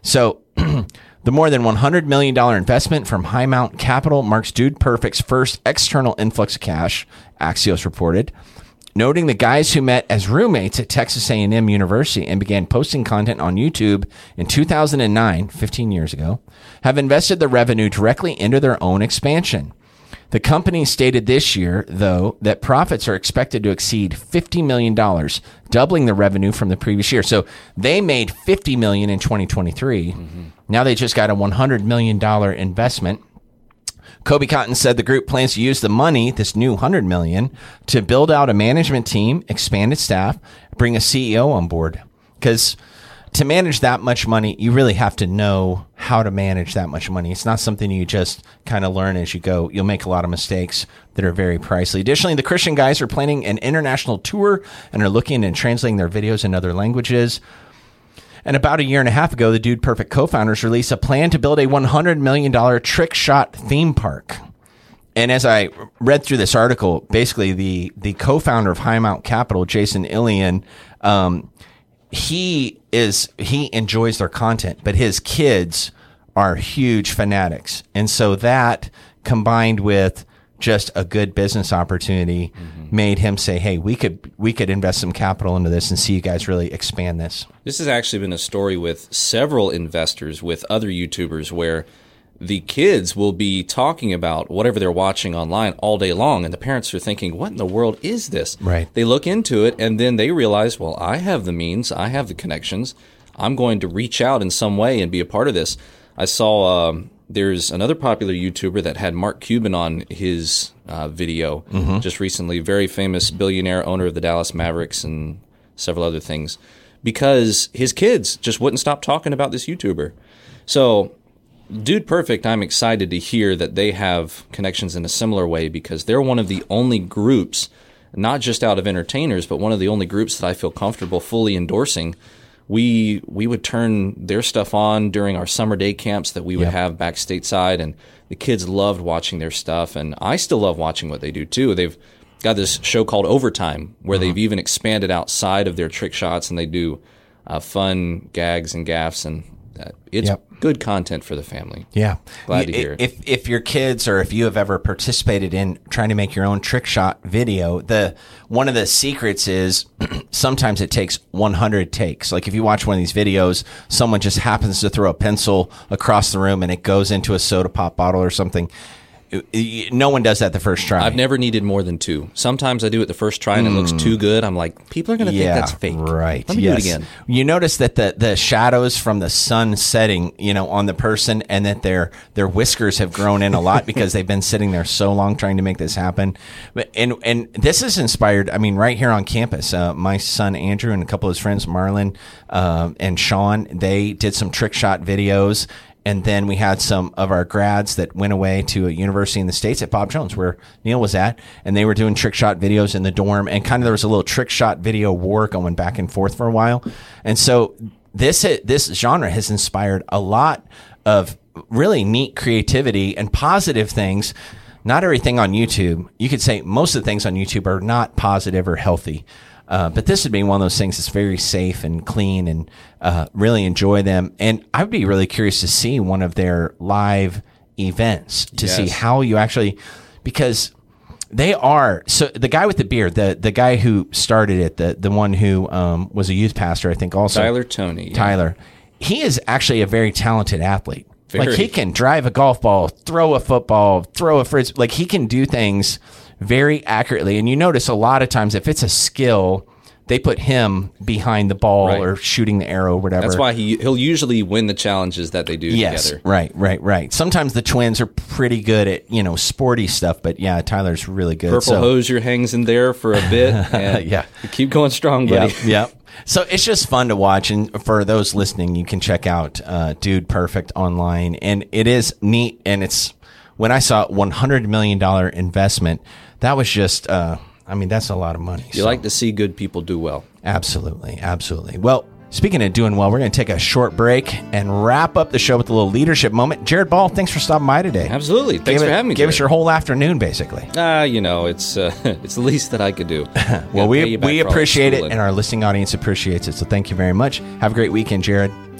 So the more than $100 million investment from Highmount Capital marks Dude Perfect's first external influx of cash, Axios reported, noting the guys who met as roommates at Texas A&M University and began posting content on YouTube in 2009, 15 years ago, have invested the revenue directly into their own expansion. The company stated this year, though, that profits are expected to exceed $50 million, doubling the revenue from the previous year. So they made $50 million in 2023. Mm-hmm. Now they just got a $100 million investment. Kobe Cotton said the group plans to use the money, this new $100 million, to build out a management team, expand its staff, bring a CEO on board. Because to manage that much money, you really have to know how to manage that much money. It's not something you just kind of learn as you go. You'll make a lot of mistakes that are very pricey. Additionally, the Christian guys are planning an international tour and are looking and translating their videos in other languages. And about a year and a half ago, the Dude Perfect co-founders released a plan to build a $100 million trick shot theme park. And as I read through this article, basically the co-founder of Highmount Capital, Jason Ilian, he enjoys their content, but his kids are huge fanatics. And so that combined with just a good business opportunity made him say, hey, we could invest some capital into this and see you guys really expand this. This has actually been a story with several investors with other YouTubers where the kids will be talking about whatever they're watching online all day long, and the parents are thinking, what in the world is this? Right. They look into it, and then they realize, well, I have the means, I have the connections, I'm going to reach out in some way and be a part of this. I saw there's another popular YouTuber that had Mark Cuban on his video just recently, very famous billionaire, owner of the Dallas Mavericks and several other things, because his kids just wouldn't stop talking about this YouTuber. So Dude Perfect, I'm excited to hear that they have connections in a similar way, because they're one of the only groups, not just out of entertainers, but one of the only groups that I feel comfortable fully endorsing. We would turn their stuff on during our summer day camps that we would have back stateside, and the kids loved watching their stuff, and I still love watching what they do too. They've got this show called Overtime where they've even expanded outside of their trick shots, and they do fun gags and gaffes, and it's good content for the family. Yeah. Glad to hear. If your kids, or if you have ever participated in trying to make your own trick shot video, one of the secrets is sometimes it takes 100 takes. Like if you watch one of these videos, someone just happens to throw a pencil across the room and it goes into a soda pop bottle or something. No one does that the first try. I've never needed more than 2. Sometimes I do it the first try and it looks too good. I'm like, people are going to think that's fake. Right. Let me do it again. You notice that the shadows from the sun setting, on the person, and that their whiskers have grown in a lot because they've been sitting there so long trying to make this happen. And this is inspired, right here on campus. My son Andrew and a couple of his friends, Marlon and Sean, they did some trick shot videos. And then we had some of our grads that went away to a university in the States at Bob Jones, where Neil was at, and they were doing trick shot videos in the dorm, and kind of there was a little trick shot video war going back and forth for a while. And so this genre has inspired a lot of really neat creativity and positive things. Not everything on YouTube, you could say most of the things on YouTube are not positive or healthy. But this would be one of those things that's very safe and clean, and really enjoy them. And I'd be really curious to see one of their live events to see how you actually, because they are, so the guy with the beard, the guy who started it, the one who was a youth pastor, I think also. Tyler Toney. Tyler. He is actually a very talented athlete. Very. Like he can drive a golf ball, throw a football, throw a frisbee. Like he can do things very accurately. And you notice a lot of times if it's a skill, they put him behind the ball or shooting the arrow, whatever. That's why he'll usually win the challenges that they do together. Right. Sometimes the twins are pretty good at, sporty stuff, but yeah, Tyler's really good. Purple Hosier hangs in there for a bit. And you keep going strong, buddy. Yep. So it's just fun to watch, and for those listening, you can check out Dude Perfect online, and it is neat. And it's, when I saw $100 million investment, that was just, that's a lot of money. You like to see good people do well. Absolutely. Well, speaking of doing well, we're going to take a short break and wrap up the show with a little leadership moment. Jared Ball, thanks for stopping by today. Absolutely. Thanks for having me. Give us your whole afternoon, basically. It's the least that I could do. Well, we appreciate it, and our listening audience appreciates it. So thank you very much. Have a great weekend, Jared.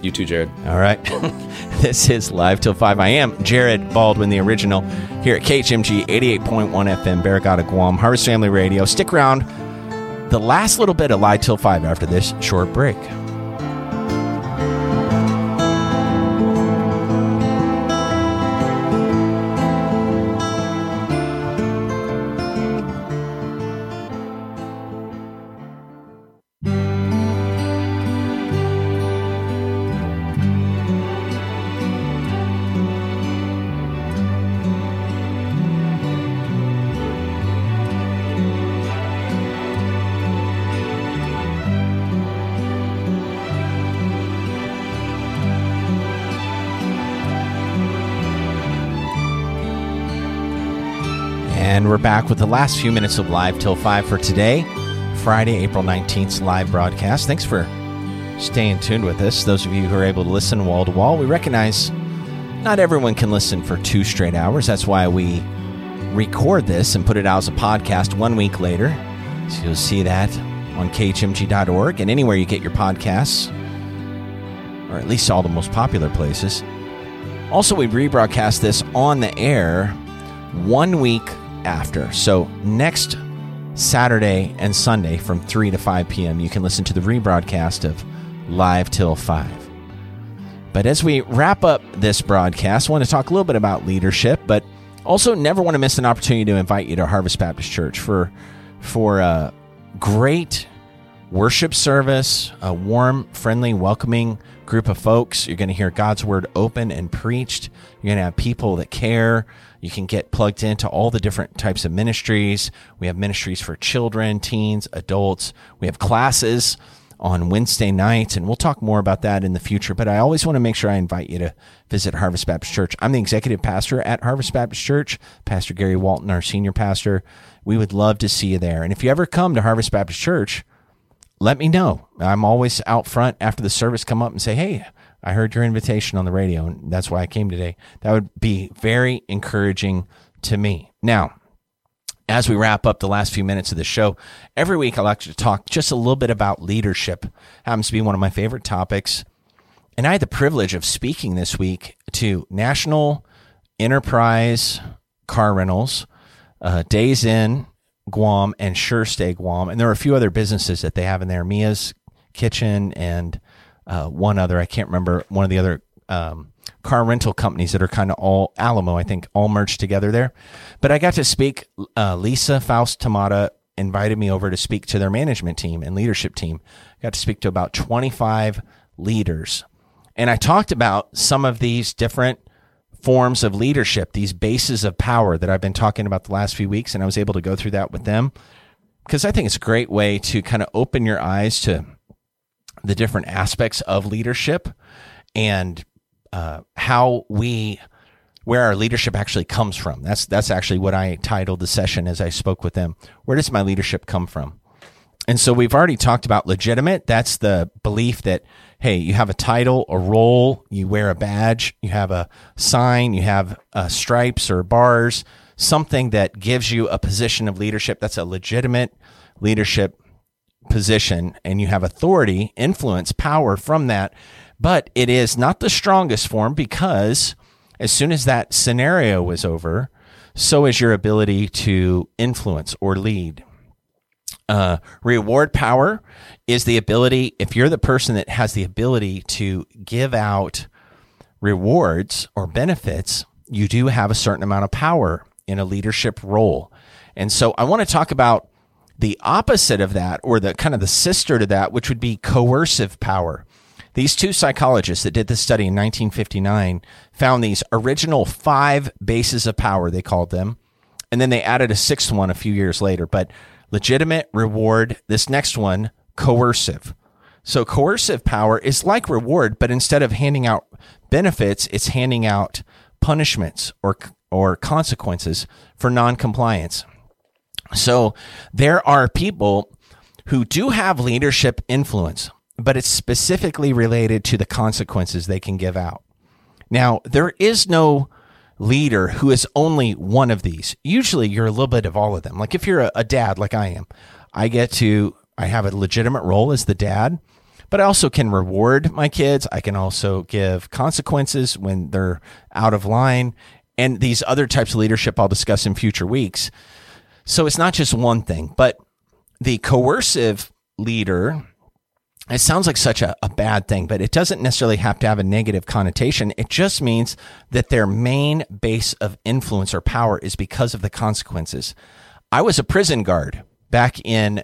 You too, Jared. All right. This is Live Till 5. I am Jared Baldwin, the original, here at KHMG 88.1 FM, Barrigada, Guam, Harvest Family Radio. Stick around. The last little bit of Live Till 5 after this short break. And we're back with the last few minutes of Live Till 5 for today, Friday, April 19th, live broadcast. Thanks for staying tuned with us. Those of you who are able to listen wall to wall, we recognize not everyone can listen for 2 straight hours. That's why we record this and put it out as a podcast 1 week later. So you'll see that on khmg.org and anywhere you get your podcasts, or at least all the most popular places. Also, we rebroadcast this on the air 1 week after. So next Saturday and Sunday from 3 to 5 p.m., you can listen to the rebroadcast of Live Till 5. But as we wrap up this broadcast, I want to talk a little bit about leadership, but also never want to miss an opportunity to invite you to Harvest Baptist Church for a great worship service, a warm, friendly, welcoming group of folks. You're going to hear God's word open and preached. You're going to have people that care. You can get plugged into all the different types of ministries. We have ministries for children, teens, adults. We have classes on Wednesday nights, and we'll talk more about that in the future. But I always want to make sure I invite you to visit Harvest Baptist Church. I'm the executive pastor at Harvest Baptist Church, Pastor Gary Walton, our senior pastor. We would love to see you there. And if you ever come to Harvest Baptist Church, let me know. I'm always out front after the service, come up and say, hey, I heard your invitation on the radio, and that's why I came today. That would be very encouraging to me. Now, as we wrap up the last few minutes of the show, every week I like to talk just a little bit about leadership. Happens to be one of my favorite topics. And I had the privilege of speaking this week to National Enterprise Car Rentals, Days Inn Guam, and Sure Stay Guam. And there are a few other businesses that they have in there, Mia's Kitchen and one other, I can't remember, one of the other car rental companies that are kind of all Alamo, I think, all merged together there. But I got to speak, Lisa Faust-Tamada invited me over to speak to their management team and leadership team. I got to speak to about 25 leaders. And I talked about some of these different forms of leadership, these bases of power that I've been talking about the last few weeks, and I was able to go through that with them because I think it's a great way to kind of open your eyes to the different aspects of leadership and where our leadership actually comes from. That's actually what I titled the session as I spoke with them. Where does my leadership come from? And so we've already talked about legitimate. That's the belief that, hey, you have a title, a role, you wear a badge, you have a sign, you have stripes or bars, something that gives you a position of leadership. That's a legitimate leadership position, and you have authority, influence, power from that. But it is not the strongest form because as soon as that scenario is over, so is your ability to influence or lead. Reward power is the ability, if you're the person that has the ability to give out rewards or benefits, you do have a certain amount of power in a leadership role. And so I want to talk about the opposite of that, or the kind of the sister to that, which would be coercive power. These two psychologists that did this study in 1959 found these original 5 bases of power, they called them, and then they added a 6th one a few years later. But legitimate, reward, this next one, coercive. So coercive power is like reward, but instead of handing out benefits, it's handing out punishments or consequences for noncompliance. So there are people who do have leadership influence, but it's specifically related to the consequences they can give out. Now, there is no leader who is only one of these. Usually you're a little bit of all of them. Like if you're a dad like I am, I have a legitimate role as the dad, But I also can reward my kids. I can also give consequences when they're out of line, and these other types of leadership I'll discuss in future weeks. So it's not just one thing, but the coercive leader, it sounds like such a bad thing, but it doesn't necessarily have to have a negative connotation. It just means that their main base of influence or power is because of the consequences. I was a prison guard back in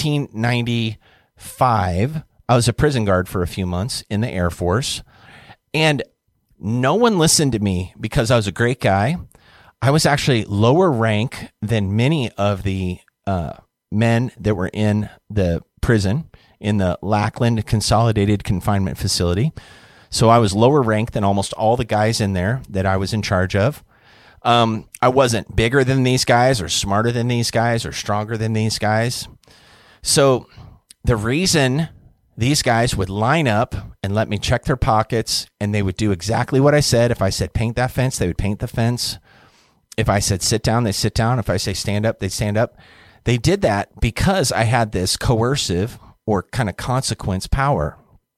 1995. I was a prison guard for a few months in the Air Force, and no one listened to me because I was a great guy. I was actually lower rank than many of the men that were in the prison in the Lackland Consolidated Confinement Facility. So I was lower ranked than almost all the guys in there that I was in charge of. I wasn't bigger than these guys or smarter than these guys or stronger than these guys. So the reason these guys would line up and let me check their pockets, and they would do exactly what I said. If I said paint that fence, they would paint the fence. If I said sit down, they sit down. If I say stand up, they stand up. They did that because I had this coercive or kind of consequence power.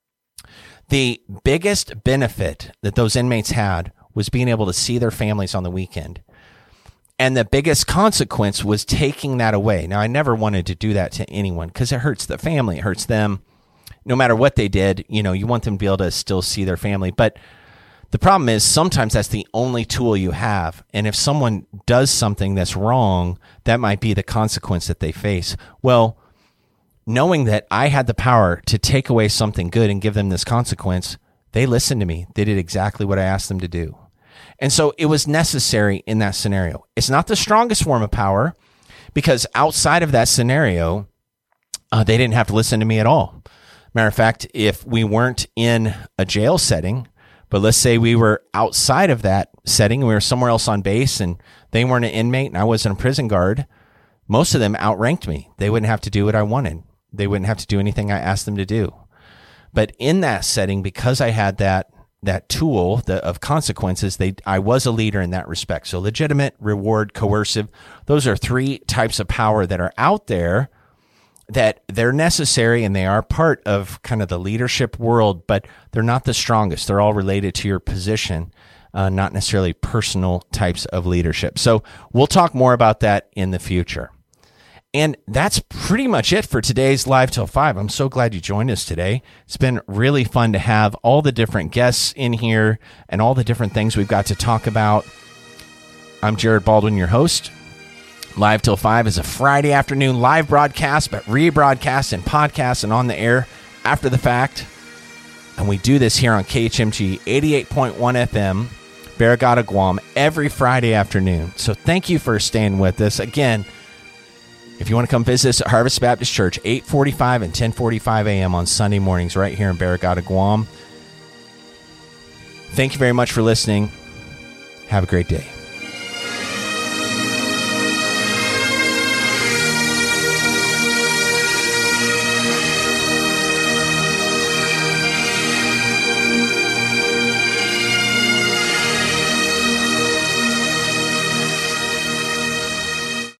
The biggest benefit that those inmates had was being able to see their families on the weekend. And the biggest consequence was taking that away. Now, I never wanted to do that to anyone because it hurts the family. It hurts them. No matter what they did, you want them to be able to still see their family. But the problem is sometimes that's the only tool you have. And if someone does something that's wrong, that might be the consequence that they face. Well, knowing that I had the power to take away something good and give them this consequence, they listened to me. They did exactly what I asked them to do. And so it was necessary in that scenario. It's not the strongest form of power because outside of that scenario, they didn't have to listen to me at all. Matter of fact, if we weren't in a jail setting, but let's say we were outside of that setting, we were somewhere else on base and they weren't an inmate and I wasn't a prison guard, most of them outranked me. They wouldn't have to do what I wanted. They wouldn't have to do anything I asked them to do. But in that setting, because I had that tool of consequences, I was a leader in that respect. So legitimate, reward, coercive, those are three types of power that are out there that they're necessary and they are part of kind of the leadership world, but they're not the strongest. They're all related to your position, not necessarily personal types of leadership. So we'll talk more about that in the future. And that's pretty much it for today's Live Till 5. I'm so glad you joined us today. It's been really fun to have all the different guests in here and all the different things we've got to talk about. I'm Jared Baldwin, your host. Live Till 5 is a Friday afternoon live broadcast, but rebroadcast and podcast and on the air after the fact. And we do this here on KHMG 88.1 FM, Barrigada, Guam, every Friday afternoon. So thank you for staying with us. Again, if you want to come visit us at Harvest Baptist Church, 8:45 and 10:45 a.m. on Sunday mornings right here in Barrigada, Guam. Thank you very much for listening. Have a great day.